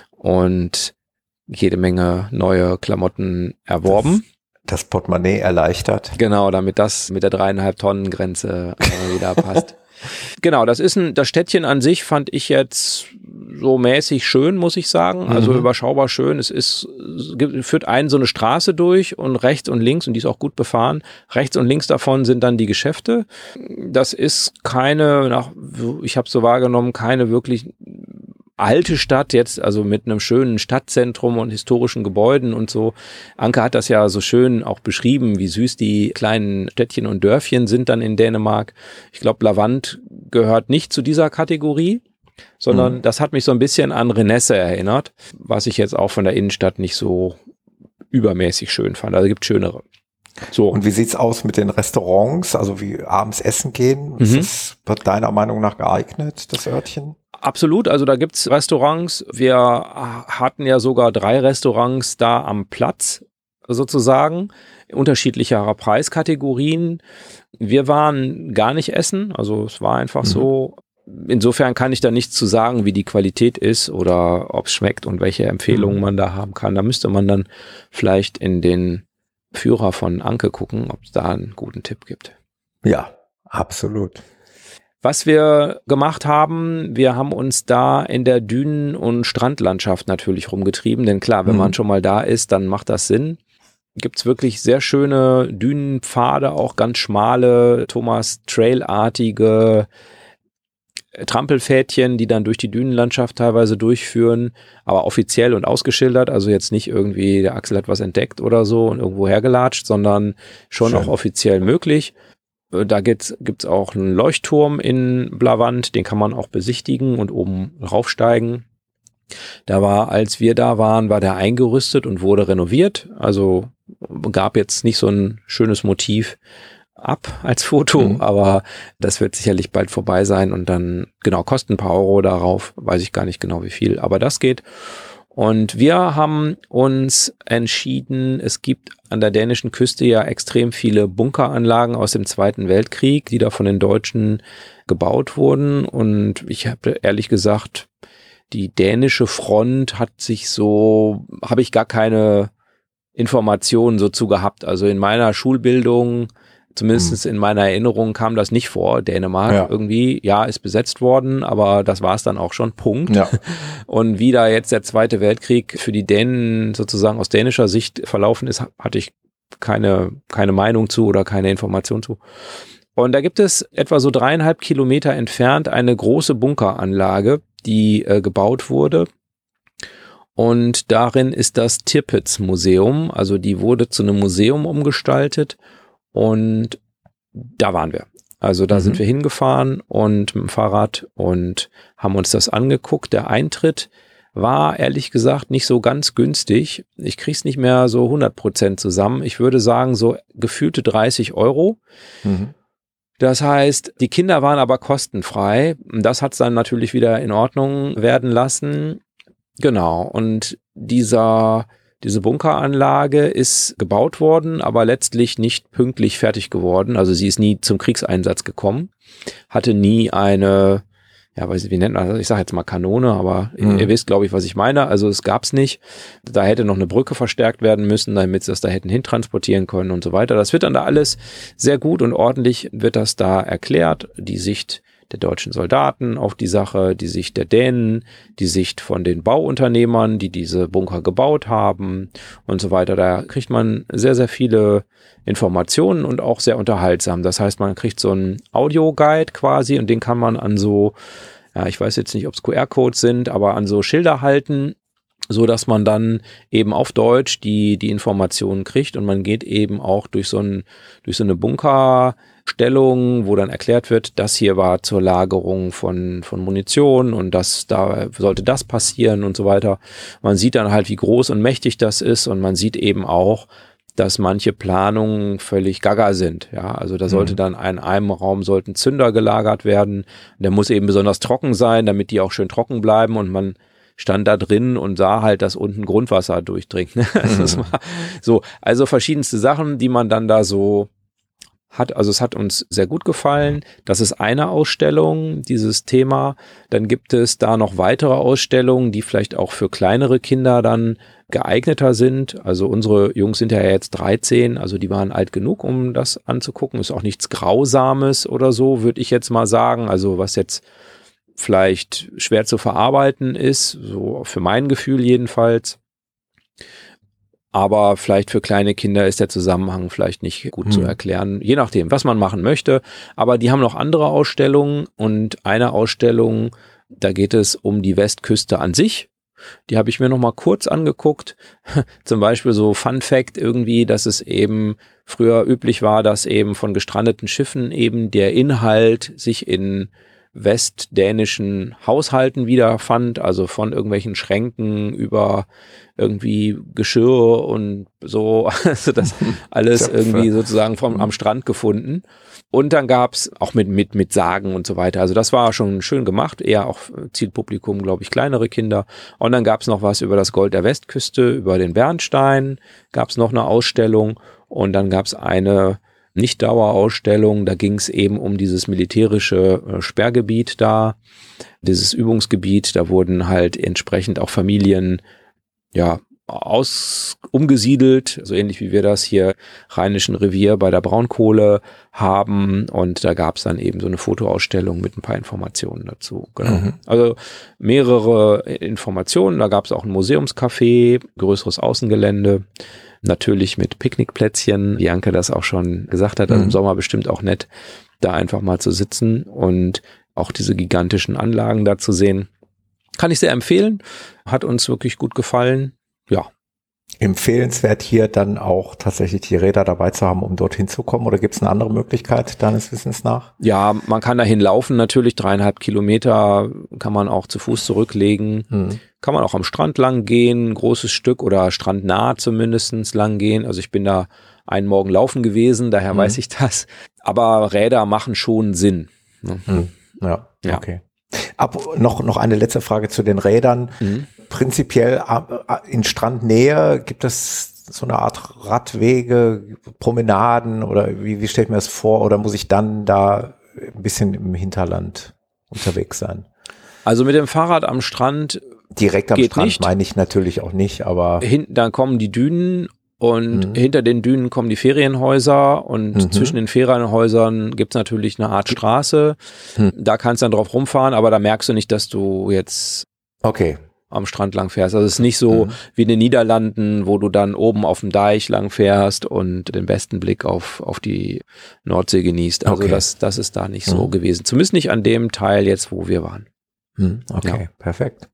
und jede Menge neue Klamotten erworben. Das, das Portemonnaie erleichtert. Genau, damit das mit der dreieinhalb Tonnen Grenze wieder passt. Genau, das ist ein, das Städtchen an sich fand ich jetzt so mäßig schön, muss ich sagen. Also mhm. überschaubar schön. Es ist, es führt einen so eine Straße durch und rechts und links, und die ist auch gut befahren. Rechts und links davon sind dann die Geschäfte. Das ist keine, nach, ich habe so wahrgenommen, keine wirklich alte Stadt jetzt, also mit einem schönen Stadtzentrum und historischen Gebäuden und so. Anke hat das ja so schön auch beschrieben, wie süß die kleinen Städtchen und Dörfchen sind dann in Dänemark. Ich glaube, Blavant gehört nicht zu dieser Kategorie, sondern mhm. das hat mich so ein bisschen an Renesse erinnert, was ich jetzt auch von der Innenstadt nicht so übermäßig schön fand. Also gibt schönere. So. Und wie sieht's aus mit den Restaurants? Also wie abends essen gehen? Mhm. Ist das wird deiner Meinung nach geeignet, das Örtchen? Absolut, also da gibt's Restaurants. Wir hatten ja sogar drei Restaurants da am Platz sozusagen, unterschiedlicher Preiskategorien. Wir waren gar nicht essen, also es war einfach mhm. so. Insofern kann ich da nichts zu sagen, wie die Qualität ist oder ob es schmeckt und welche Empfehlungen mhm. man da haben kann. Da müsste man dann vielleicht in den Führer von Anke gucken, ob es da einen guten Tipp gibt. Ja, absolut. Was wir gemacht haben, wir haben uns da in der Dünen- und Strandlandschaft natürlich rumgetrieben, denn klar, wenn mhm. man schon mal da ist, dann macht das Sinn. Gibt's wirklich sehr schöne Dünenpfade, auch ganz schmale, Thomas Trail-artige Trampelfädchen, die dann durch die Dünenlandschaft teilweise durchführen, aber offiziell und ausgeschildert, also jetzt nicht irgendwie, der Axel hat was entdeckt oder so und irgendwo hergelatscht, sondern schon Schön. Auch offiziell möglich. Da gibt's, gibt's auch einen Leuchtturm in Blavant, den kann man auch besichtigen und oben raufsteigen. Da war, als wir da waren, war der eingerüstet und wurde renoviert, also gab jetzt nicht so ein schönes Motiv ab als Foto, mhm. aber das wird sicherlich bald vorbei sein und dann, genau, kosten ein paar Euro darauf, weiß ich gar nicht genau wie viel, aber das geht. Und wir haben uns entschieden, es gibt an der dänischen Küste ja extrem viele Bunkeranlagen aus dem Zweiten Weltkrieg, die da von den Deutschen gebaut wurden, und ich habe ehrlich gesagt, die dänische Front hat sich so, habe ich gar keine Informationen so zu gehabt, also in meiner Schulbildung, zumindest in meiner Erinnerung kam das nicht vor. Dänemark ja. irgendwie, ja, ist besetzt worden, aber das war es dann auch schon, Punkt. Ja. Und wie da jetzt der Zweite Weltkrieg für die Dänen sozusagen aus dänischer Sicht verlaufen ist, hatte ich keine, keine Meinung zu oder keine Information zu. Und da gibt es etwa so dreieinhalb Kilometer entfernt eine große Bunkeranlage, die äh, gebaut wurde. Und darin ist das Tirpitz Museum, also die wurde zu einem Museum umgestaltet. Und da waren wir. Also da mhm. sind wir hingefahren und mit dem Fahrrad und haben uns das angeguckt. Der Eintritt war ehrlich gesagt nicht so ganz günstig. Ich krieg's nicht mehr so hundert Prozent zusammen. Ich würde sagen so gefühlte dreißig Euro. Mhm. Das heißt, die Kinder waren aber kostenfrei. Das hat's dann natürlich wieder in Ordnung werden lassen. Genau. Und dieser Diese Bunkeranlage ist gebaut worden, aber letztlich nicht pünktlich fertig geworden. Also sie ist nie zum Kriegseinsatz gekommen, hatte nie eine, ja, weiß ich, wie nennt man das? Ich sage jetzt mal Kanone, aber mhm. ihr wisst, glaube ich, was ich meine. Also es gab's nicht. Da hätte noch eine Brücke verstärkt werden müssen, damit sie das da hätten hintransportieren können und so weiter. Das wird dann da alles sehr gut und ordentlich wird das da erklärt. Die Sicht der deutschen Soldaten auf die Sache, die Sicht der Dänen, die Sicht von den Bauunternehmern, die diese Bunker gebaut haben und so weiter. Da kriegt man sehr, sehr viele Informationen und auch sehr unterhaltsam. Das heißt, man kriegt so einen Audioguide quasi und den kann man an so, ja, ich weiß jetzt nicht, ob es Q R-Codes sind, aber an so Schilder halten. so dass man dann eben auf Deutsch die die Informationen kriegt und man geht eben auch durch so ein durch so eine Bunkerstellung, wo dann erklärt wird, das hier war zur Lagerung von von Munition und das da sollte das passieren und so weiter. Man sieht dann halt, wie groß und mächtig das ist und man sieht eben auch, dass manche Planungen völlig gaga sind. Ja, also da sollte mhm. dann in einem Raum sollten Zünder gelagert werden. Der muss eben besonders trocken sein, damit die auch schön trocken bleiben und man stand da drin und sah halt, dass unten Grundwasser durchdringt. Ne? Also, das war so, also verschiedenste Sachen, die man dann da so hat. Also es hat uns sehr gut gefallen. Das ist eine Ausstellung, dieses Thema. Dann gibt es da noch weitere Ausstellungen, die vielleicht auch für kleinere Kinder dann geeigneter sind. Also unsere Jungs sind ja jetzt dreizehn, also die waren alt genug, um das anzugucken. Ist auch nichts Grausames oder so, würde ich jetzt mal sagen. Also was jetzt vielleicht schwer zu verarbeiten ist, so für mein Gefühl jedenfalls. Aber vielleicht für kleine Kinder ist der Zusammenhang vielleicht nicht gut hm. zu erklären, je nachdem, was man machen möchte. Aber die haben noch andere Ausstellungen und eine Ausstellung, da geht es um die Westküste an sich. Die habe ich mir noch mal kurz angeguckt. Zum Beispiel so Fun Fact irgendwie, dass es eben früher üblich war, dass eben von gestrandeten Schiffen eben der Inhalt sich in westdänischen Haushalten wiederfand, also von irgendwelchen Schränken über irgendwie Geschirr und so, also das alles irgendwie sozusagen vom am Strand gefunden. Und dann gab's auch mit mit mit Sagen und so weiter. Also das war schon schön gemacht, eher auch Zielpublikum, glaube ich, kleinere Kinder. Und dann gab's noch was über das Gold der Westküste, über den Bernstein, gab's noch eine Ausstellung und dann gab's eine Nicht-Dauerausstellung, da ging es eben um dieses militärische äh, Sperrgebiet da, dieses Übungsgebiet, da wurden halt entsprechend auch Familien ja aus umgesiedelt, so ähnlich wie wir das hier Rheinischen Revier bei der Braunkohle haben und da gab es dann eben so eine Fotoausstellung mit ein paar Informationen dazu. Genau. Mhm. Also mehrere Informationen, da gab es auch ein Museumscafé, größeres Außengelände, natürlich mit Picknickplätzchen, wie Anke das auch schon gesagt hat, also im Sommer bestimmt auch nett, da einfach mal zu sitzen und auch diese gigantischen Anlagen da zu sehen. Kann ich sehr empfehlen, hat uns wirklich gut gefallen, ja. Empfehlenswert hier dann auch tatsächlich die Räder dabei zu haben, um dorthin zu kommen, oder gibt es eine andere Möglichkeit deines Wissens nach? Ja, man kann dahin laufen natürlich, dreieinhalb Kilometer kann man auch zu Fuß zurücklegen, hm. kann man auch am Strand lang gehen, ein großes Stück oder strandnah zumindest lang gehen, also ich bin da einen Morgen laufen gewesen, daher hm. weiß ich das, aber Räder machen schon Sinn. Ne? Hm. Ja, ja, okay. Ab, noch, noch eine letzte Frage zu den Rädern. Mhm. Prinzipiell in Strandnähe gibt es so eine Art Radwege, Promenaden oder wie, wie stellt mir das vor? Oder muss ich dann da ein bisschen im Hinterland unterwegs sein? Also mit dem Fahrrad am Strand direkt am geht Strand nicht. Meine ich natürlich auch nicht, aber Hinten, dann kommen die Dünen und mhm. hinter den Dünen kommen die Ferienhäuser und mhm. zwischen den Ferienhäusern gibt's natürlich eine Art Straße. Mhm. Da kannst du dann drauf rumfahren, aber da merkst du nicht, dass du jetzt okay. am Strand lang fährst. Also es ist nicht so mhm. wie in den Niederlanden, wo du dann oben auf dem Deich lang fährst und den besten Blick auf, auf die Nordsee genießt. Also okay. das, das ist da nicht mhm. so gewesen. Zumindest nicht an dem Teil jetzt, wo wir waren. Mhm. Okay, ja. Perfekt.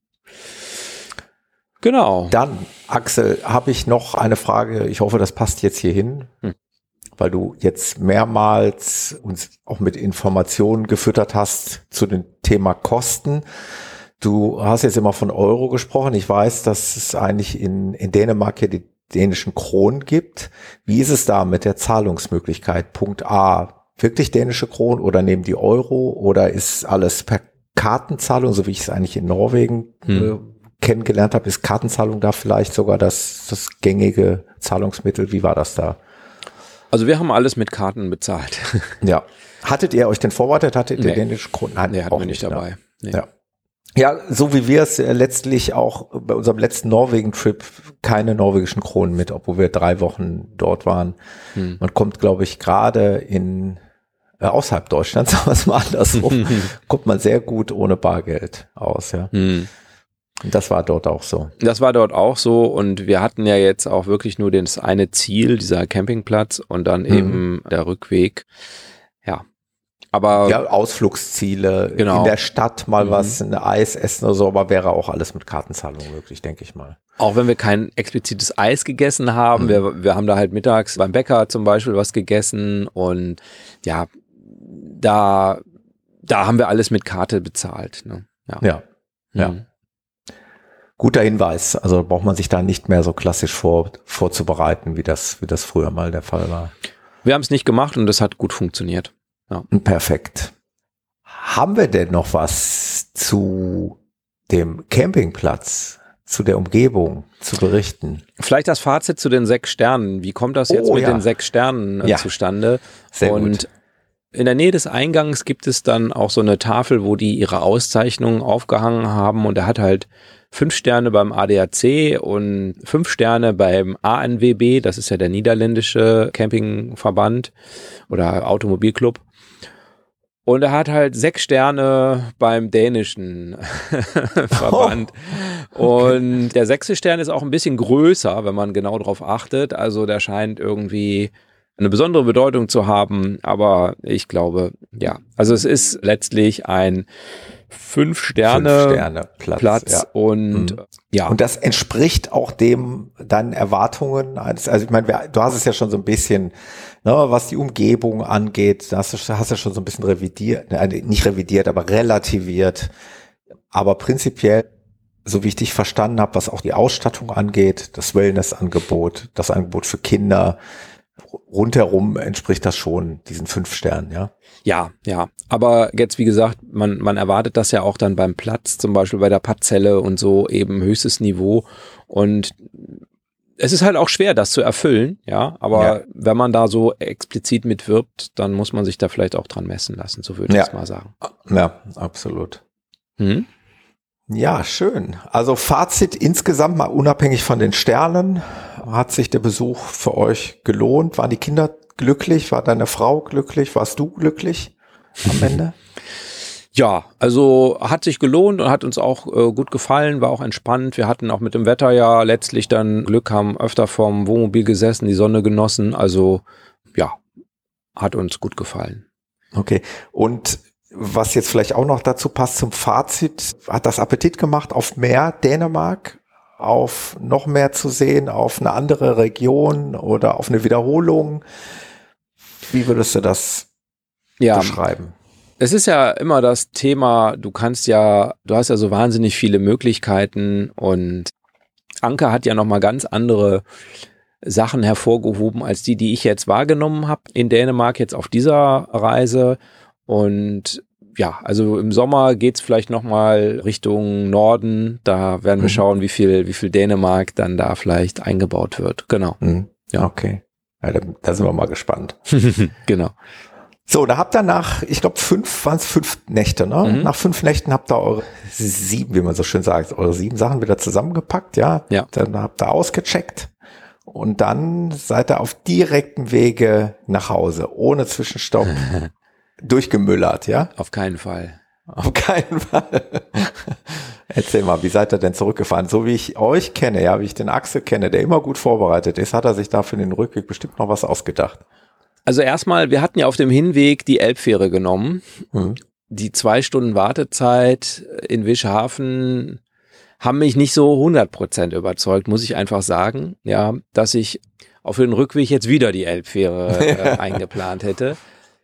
Genau. Dann, Axel, habe ich noch eine Frage. Ich hoffe, das passt jetzt hier hin, hm. weil du jetzt mehrmals uns auch mit Informationen gefüttert hast zu dem Thema Kosten. Du hast jetzt immer von Euro gesprochen. Ich weiß, dass es eigentlich in, in Dänemark ja die dänischen Kronen gibt. Wie ist es da mit der Zahlungsmöglichkeit? Punkt A, wirklich dänische Kronen oder nehmen die Euro oder ist alles per Kartenzahlung, so wie ich es eigentlich in Norwegen hm. äh, kennengelernt habe? Ist Kartenzahlung da vielleicht sogar das, das gängige Zahlungsmittel? Wie war das da? Also wir haben alles mit Karten bezahlt. Ja. Hattet ihr euch denn vorbereitet? Hattet ihr nee. dänische Kronen? Nein, nee, hatten wir nicht dabei. Nee. Ja. Ja, so wie wir es äh, letztlich auch bei unserem letzten Norwegen-Trip keine norwegischen Kronen mit, obwohl wir drei Wochen dort waren. Hm. Man kommt, glaube ich, gerade in äh, außerhalb Deutschlands, sagen wir es mal andersrum, kommt man sehr gut ohne Bargeld aus, ja. Hm. Das war dort auch so. Das war dort auch so und wir hatten ja jetzt auch wirklich nur das eine Ziel, dieser Campingplatz und dann mhm. eben der Rückweg. Ja, Aber ja, Ausflugsziele, genau. in der Stadt mal Mhm. was, ein Eis essen oder so, aber wäre auch alles mit Kartenzahlung möglich, denke ich mal. auch wenn wir kein explizites Eis gegessen haben, Mhm. wir, wir haben da halt mittags beim Bäcker zum Beispiel was gegessen und ja, da, da haben wir alles mit Karte bezahlt. Ne? Ja. Ja, ja. Mhm. Guter Hinweis. Also braucht man sich da nicht mehr so klassisch vor, vorzubereiten, wie das, wie das früher mal der Fall war. Wir haben es nicht gemacht und das hat gut funktioniert. Perfekt. Haben wir denn noch was zu dem Campingplatz, zu der Umgebung zu berichten? Vielleicht das Fazit zu den sechs Sternen. Wie kommt das jetzt Oh, mit ja. den sechs Sternen äh, Ja. zustande? Sehr und gut. in der Nähe des Eingangs gibt es dann auch so eine Tafel, wo die ihre Auszeichnungen aufgehangen haben und er hat halt fünf Sterne beim A D A C und fünf Sterne beim A N W B, das ist ja der niederländische Campingverband oder Automobilclub. Und er hat halt sechs Sterne beim dänischen Verband. Und der sechste Stern ist auch ein bisschen größer, wenn man genau drauf achtet. Also der scheint irgendwie eine besondere Bedeutung zu haben. Aber ich glaube, ja. Also es ist letztlich ein fünf Sterne, Fünf Sterne Platz. Platz ja. und Mhm. ja. Und das entspricht auch dem deinen Erwartungen. Also ich meine, wir- du hast es ja schon so ein bisschen, ne, was die Umgebung angeht, da hast du hast ja schon so ein bisschen revidiert, ne, nicht revidiert, aber relativiert. Aber prinzipiell, so wie ich dich verstanden habe, was auch die Ausstattung angeht, das Wellnessangebot, das Angebot für Kinder, rundherum entspricht das schon diesen fünf Sternen, ja. Ja, ja. Aber jetzt, wie gesagt, man, man erwartet das ja auch dann beim Platz, zum Beispiel bei der Parzelle und so eben höchstes Niveau. Und es ist halt auch schwer, das zu erfüllen, ja. Aber Ja. wenn man da so explizit mitwirbt, dann muss man sich da vielleicht auch dran messen lassen, so würde Ja. ich es mal sagen. Ja, absolut. Hm? Ja, schön. Also Fazit insgesamt mal unabhängig von den Sternen. Hat sich der Besuch für euch gelohnt? Waren die Kinder glücklich? War deine Frau glücklich? Warst du glücklich am Ende? Ja, also hat sich gelohnt und hat uns auch äh, gut gefallen, war auch entspannt. Wir hatten auch mit dem Wetter ja letztlich dann Glück, haben öfter vorm Wohnmobil gesessen, die Sonne genossen. Also ja, hat uns gut gefallen. Okay. Und was jetzt vielleicht auch noch dazu passt zum Fazit, hat das Appetit gemacht auf mehr Dänemark? Auf noch mehr zu sehen, auf eine andere Region oder auf eine Wiederholung? Wie würdest du das Ja, beschreiben? es ist ja immer das Thema, du kannst ja, du hast ja so wahnsinnig viele Möglichkeiten und Anke hat ja nochmal ganz andere Sachen hervorgehoben als die, die ich jetzt wahrgenommen habe in Dänemark jetzt auf dieser Reise. Und ja, also im Sommer geht's vielleicht nochmal Richtung Norden. Da werden wir Mhm. schauen, wie viel, wie viel Dänemark dann da vielleicht eingebaut wird. Genau. Hm, Ja. Okay. Ja, da, da sind wir mal gespannt. Genau. So, da habt ihr nach, ich glaube, fünf, waren es fünf Nächte, ne? Mhm. Nach fünf Nächten habt ihr eure sieben, wie man so schön sagt, eure sieben Sachen wieder zusammengepackt, ja? Ja. Dann habt ihr ausgecheckt und dann seid ihr auf direktem Wege nach Hause, ohne Zwischenstopp, durchgemüllert, ja? Auf keinen Fall. Auf keinen Fall. Erzähl mal, wie seid ihr denn zurückgefahren? So wie ich euch kenne, ja, wie ich den Axel kenne, der immer gut vorbereitet ist, hat er sich da für den Rückweg bestimmt noch was ausgedacht. Also erstmal, wir hatten ja auf dem Hinweg die Elbfähre genommen. Mhm. Die zwei Stunden Wartezeit in Wischhafen haben mich nicht so hundert Prozent überzeugt, muss ich einfach sagen. Ja, dass ich auf den Rückweg jetzt wieder die Elbfähre äh, eingeplant hätte.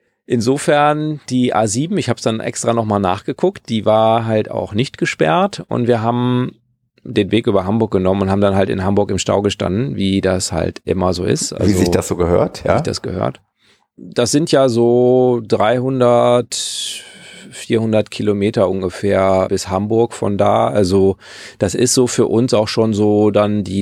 Insofern die A sieben, ich habe es dann extra nochmal nachgeguckt, die war halt auch nicht gesperrt und wir haben den Weg über Hamburg genommen und haben dann halt in Hamburg im Stau gestanden, wie das halt immer so ist. Also, Wie sich das so gehört, wie ja? sich das gehört. Das sind ja so dreihundert, vierhundert Kilometer ungefähr bis Hamburg von da. Also das ist so für uns auch schon so dann die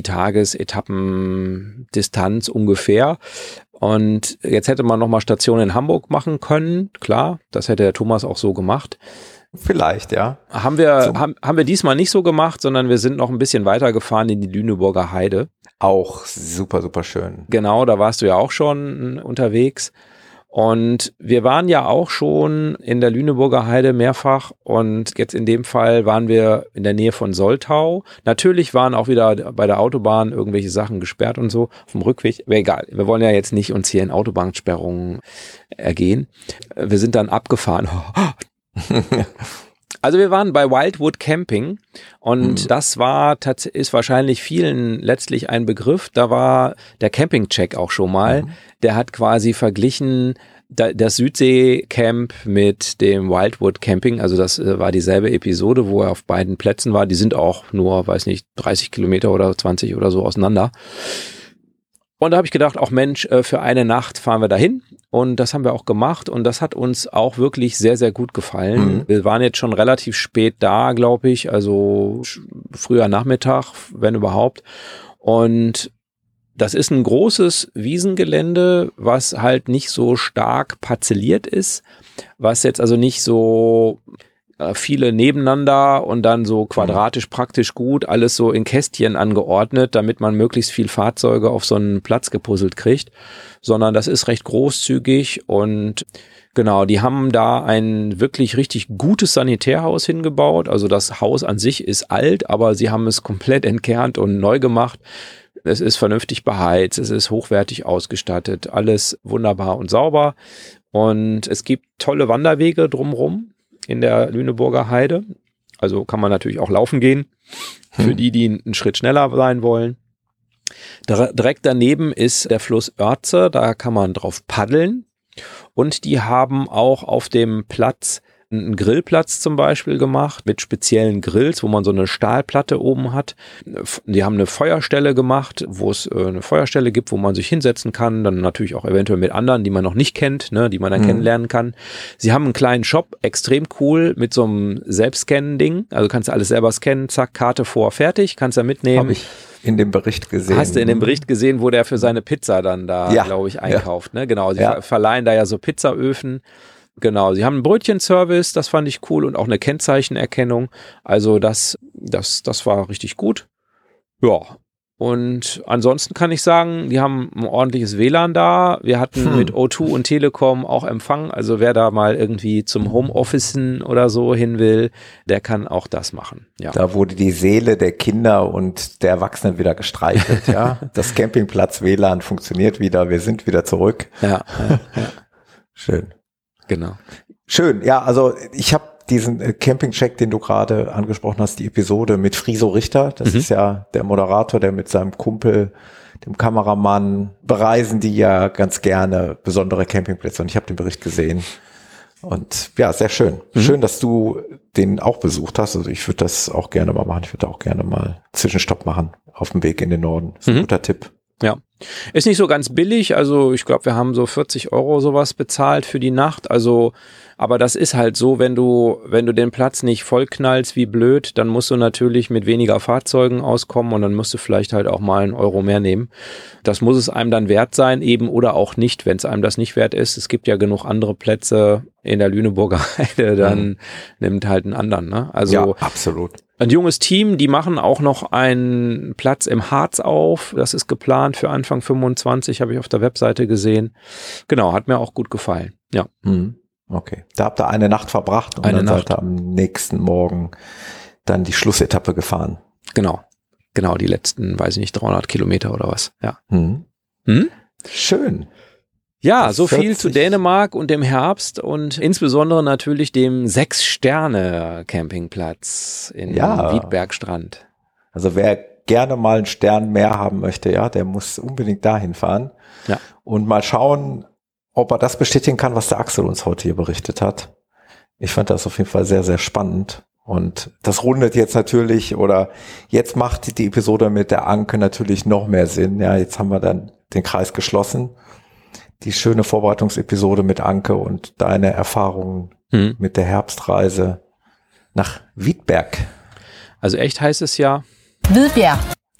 Tagesetappendistanz ungefähr. Und jetzt hätte man nochmal Station in Hamburg machen können. Klar, das hätte der Thomas auch so gemacht. Vielleicht, ja. Haben wir, So. haben, haben wir diesmal nicht so gemacht, sondern wir sind noch ein bisschen weiter gefahren in die Lüneburger Heide. Auch super, super schön. Genau, da warst du ja auch schon unterwegs. Und wir waren ja auch schon in der Lüneburger Heide mehrfach und jetzt in dem Fall waren wir in der Nähe von Soltau. Natürlich waren auch wieder bei der Autobahn irgendwelche Sachen gesperrt und so auf dem Rückweg. Aber egal, wir wollen ja jetzt nicht uns hier in Autobahnsperrungen ergehen. Wir sind dann abgefahren. Also wir waren bei Wildwood Camping und mhm. das war tats- ist wahrscheinlich vielen letztlich ein Begriff. Da war der Camping-Check auch schon mal. Mhm. Der hat quasi verglichen da, das Südsee-Camp mit dem Wildwood Camping. Also das äh, war dieselbe Episode, wo er auf beiden Plätzen war. Die sind auch nur, weiß nicht, dreißig Kilometer oder zwanzig oder so auseinander. Und da habe ich gedacht, auch Mensch, für eine Nacht fahren wir dahin und das haben wir auch gemacht und das hat uns auch wirklich sehr, sehr gut gefallen. Mhm. Wir waren jetzt schon relativ spät da, glaube ich, also früher Nachmittag, wenn überhaupt. Und das ist ein großes Wiesengelände, was halt nicht so stark parzelliert ist, was jetzt also nicht so viele nebeneinander und dann so quadratisch praktisch gut, alles so in Kästchen angeordnet, damit man möglichst viel Fahrzeuge auf so einen Platz gepuzzelt kriegt, sondern das ist recht großzügig und genau, die haben da ein wirklich richtig gutes Sanitärhaus hingebaut, also das Haus an sich ist alt, aber sie haben es komplett entkernt und neu gemacht. Es ist vernünftig beheizt, es ist hochwertig ausgestattet, alles wunderbar und sauber und es gibt tolle Wanderwege drumherum in der Lüneburger Heide. Also kann man natürlich auch laufen gehen, für hm. die, die einen Schritt schneller sein wollen. Direkt daneben ist der Fluss Oertze, da kann man drauf paddeln. Und die haben auch auf dem Platz einen Grillplatz zum Beispiel gemacht mit speziellen Grills, wo man so eine Stahlplatte oben hat. Die haben eine Feuerstelle gemacht, wo es eine Feuerstelle gibt, wo man sich hinsetzen kann, dann natürlich auch eventuell mit anderen, die man noch nicht kennt, ne, die man dann mhm. kennenlernen kann. Sie haben einen kleinen Shop, extrem cool, mit so einem Selbstscannen-Ding, also kannst du alles selber scannen, zack, Karte vor, fertig, kannst du mitnehmen. Hab ich in dem Bericht gesehen. Hast du in dem Bericht gesehen, wo der für seine Pizza dann da, ja. glaube ich, einkauft, ja. ne? Genau, sie ja. verleihen da ja so Pizzaöfen. Genau, sie haben einen Brötchenservice, das fand ich cool und auch eine Kennzeichenerkennung. Also das, das, das war richtig gut. Ja, und ansonsten kann ich sagen, die haben ein ordentliches W L A N da. Wir hatten hm. mit O zwei und Telekom auch Empfang. Also wer da mal irgendwie zum Homeofficen oder so hin will, der kann auch das machen. Ja. Da wurde die Seele der Kinder und der Erwachsenen wieder gestreichelt. Ja, das Campingplatz-W L A N funktioniert wieder. Wir sind wieder zurück. Ja, ja, ja. Schön. Genau. Schön, ja, also ich habe diesen äh, Camping-Check, den du gerade angesprochen hast, die Episode mit Friso Richter, das mhm. ist ja der Moderator, der mit seinem Kumpel, dem Kameramann, bereisen die ja ganz gerne besondere Campingplätze und ich habe den Bericht gesehen und ja, sehr schön. Mhm. Schön, dass du den auch besucht hast, also ich würde das auch gerne mal machen, ich würde auch gerne mal Zwischenstopp machen auf dem Weg in den Norden, das ist ein mhm. guter Tipp. Ja, ist nicht so ganz billig, also ich glaube, wir haben so vierzig Euro sowas bezahlt für die Nacht, also, aber das ist halt so, wenn du, wenn du den Platz nicht vollknallst wie blöd, dann musst du natürlich mit weniger Fahrzeugen auskommen und dann musst du vielleicht halt auch mal einen Euro mehr nehmen. Das muss es einem dann wert sein eben oder auch nicht, wenn es einem das nicht wert ist. Es gibt ja genug andere Plätze in der Lüneburger Heide, dann mhm. nimmt halt einen anderen, ne? Also, ja, absolut. Ein junges Team, die machen auch noch einen Platz im Harz auf. Das ist geplant für Anfang fünfundzwanzig, habe ich auf der Webseite gesehen. Genau, hat mir auch gut gefallen. Ja. Okay. Da habt ihr eine Nacht verbracht und eine dann Nacht. seid ihr am nächsten Morgen dann die Schlussetappe gefahren. Genau. Genau, die letzten, weiß ich nicht, dreihundert Kilometer oder was. Ja. Hm. Hm? Schön. Ja, Das so viel vierzig zu Dänemark und dem Herbst und insbesondere natürlich dem Sechs-Sterne-Campingplatz in Ja. Wiedbergstrand. Also wer gerne mal einen Stern mehr haben möchte, ja, der muss unbedingt dahin fahren. Ja. Und mal schauen, ob er das bestätigen kann, was der Axel uns heute hier berichtet hat. Ich fand das auf jeden Fall sehr, sehr spannend. Und das rundet jetzt natürlich, oder jetzt macht die Episode mit der Anke natürlich noch mehr Sinn. Ja, jetzt haben wir dann den Kreis geschlossen. Die schöne Vorbereitungsepisode mit Anke und deine Erfahrungen hm. mit der Herbstreise nach Wiedberg. Also echt heißt es ja Wiedberg.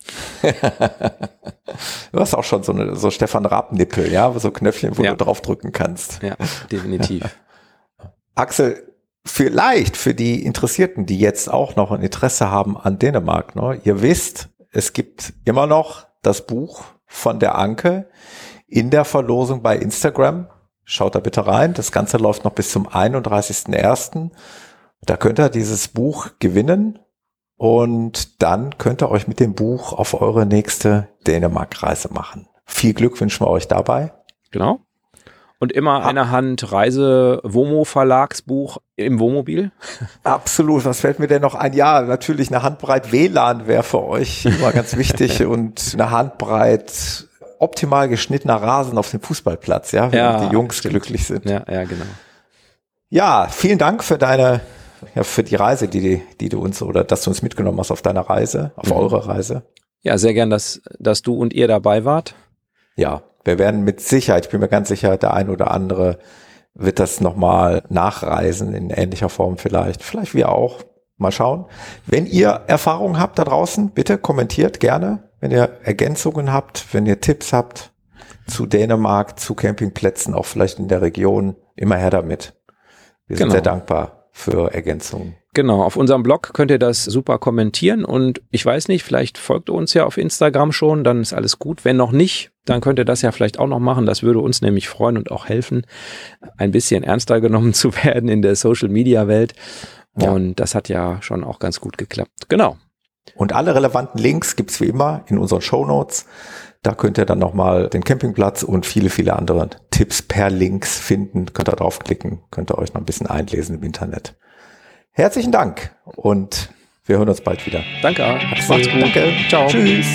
Du hast auch schon so eine so Stefan Raab-Nippel, ja, so Knöpfchen, wo Ja. du draufdrücken kannst. Ja, definitiv. Axel, vielleicht für die Interessierten, die jetzt auch noch ein Interesse haben an Dänemark, ne? Ihr wisst, es gibt immer noch das Buch von der Anke in der Verlosung bei Instagram. Schaut da bitte rein. Das Ganze läuft noch bis zum einunddreißigsten ersten Da könnt ihr dieses Buch gewinnen und dann könnt ihr euch mit dem Buch auf eure nächste Dänemark-Reise machen. Viel Glück wünschen wir euch dabei. Genau. Und immer Ha- eine Hand Reise-Womo-Verlagsbuch im Wohnmobil. Absolut. Was fällt mir denn noch ein? Ja, natürlich eine Handbreit W L A N wäre für euch immer ganz wichtig und eine Handbreit optimal geschnittener Rasen auf dem Fußballplatz, ja, wenn Ja, die Jungs stimmt. glücklich sind. Ja, ja, genau. Ja, vielen Dank für deine, ja, für die Reise, die, die du uns oder dass du uns mitgenommen hast auf deiner Reise, auf Mhm. eure Reise. Ja, sehr gern, dass, dass du und ihr dabei wart. Ja, wir werden mit Sicherheit, ich bin mir ganz sicher, der ein oder andere wird das nochmal nachreisen in ähnlicher Form vielleicht. Vielleicht wir auch. Mal schauen. Wenn ihr Erfahrungen habt da draußen, bitte kommentiert gerne. Wenn ihr Ergänzungen habt, wenn ihr Tipps habt zu Dänemark, zu Campingplätzen, auch vielleicht in der Region, immer her damit. Wir sind Genau. sehr dankbar für Ergänzungen. Genau, auf unserem Blog könnt ihr das super kommentieren und ich weiß nicht, vielleicht folgt ihr uns ja auf Instagram schon, dann ist alles gut. Wenn noch nicht, dann könnt ihr das ja vielleicht auch noch machen. Das würde uns nämlich freuen und auch helfen, ein bisschen ernster genommen zu werden in der Social-Media-Welt. Ja. Und das hat ja schon auch ganz gut geklappt. Genau. Und alle relevanten Links gibt's wie immer in unseren Shownotes. Da könnt ihr dann nochmal den Campingplatz und viele, viele andere Tipps per Links finden. Könnt ihr draufklicken, könnt ihr euch noch ein bisschen einlesen im Internet. Herzlichen Dank und wir hören uns bald wieder. Danke. Macht's Macht's gut. Danke. Ciao. Tschüss.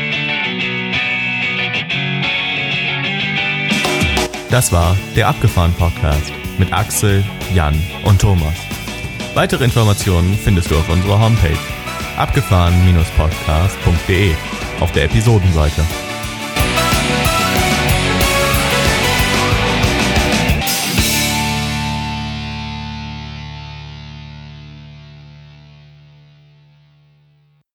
Das war der Abgefahren-Podcast mit Axel, Jan und Thomas. Weitere Informationen findest du auf unserer Homepage abgefahren Bindestrich podcast punkt de auf der Episodenseite.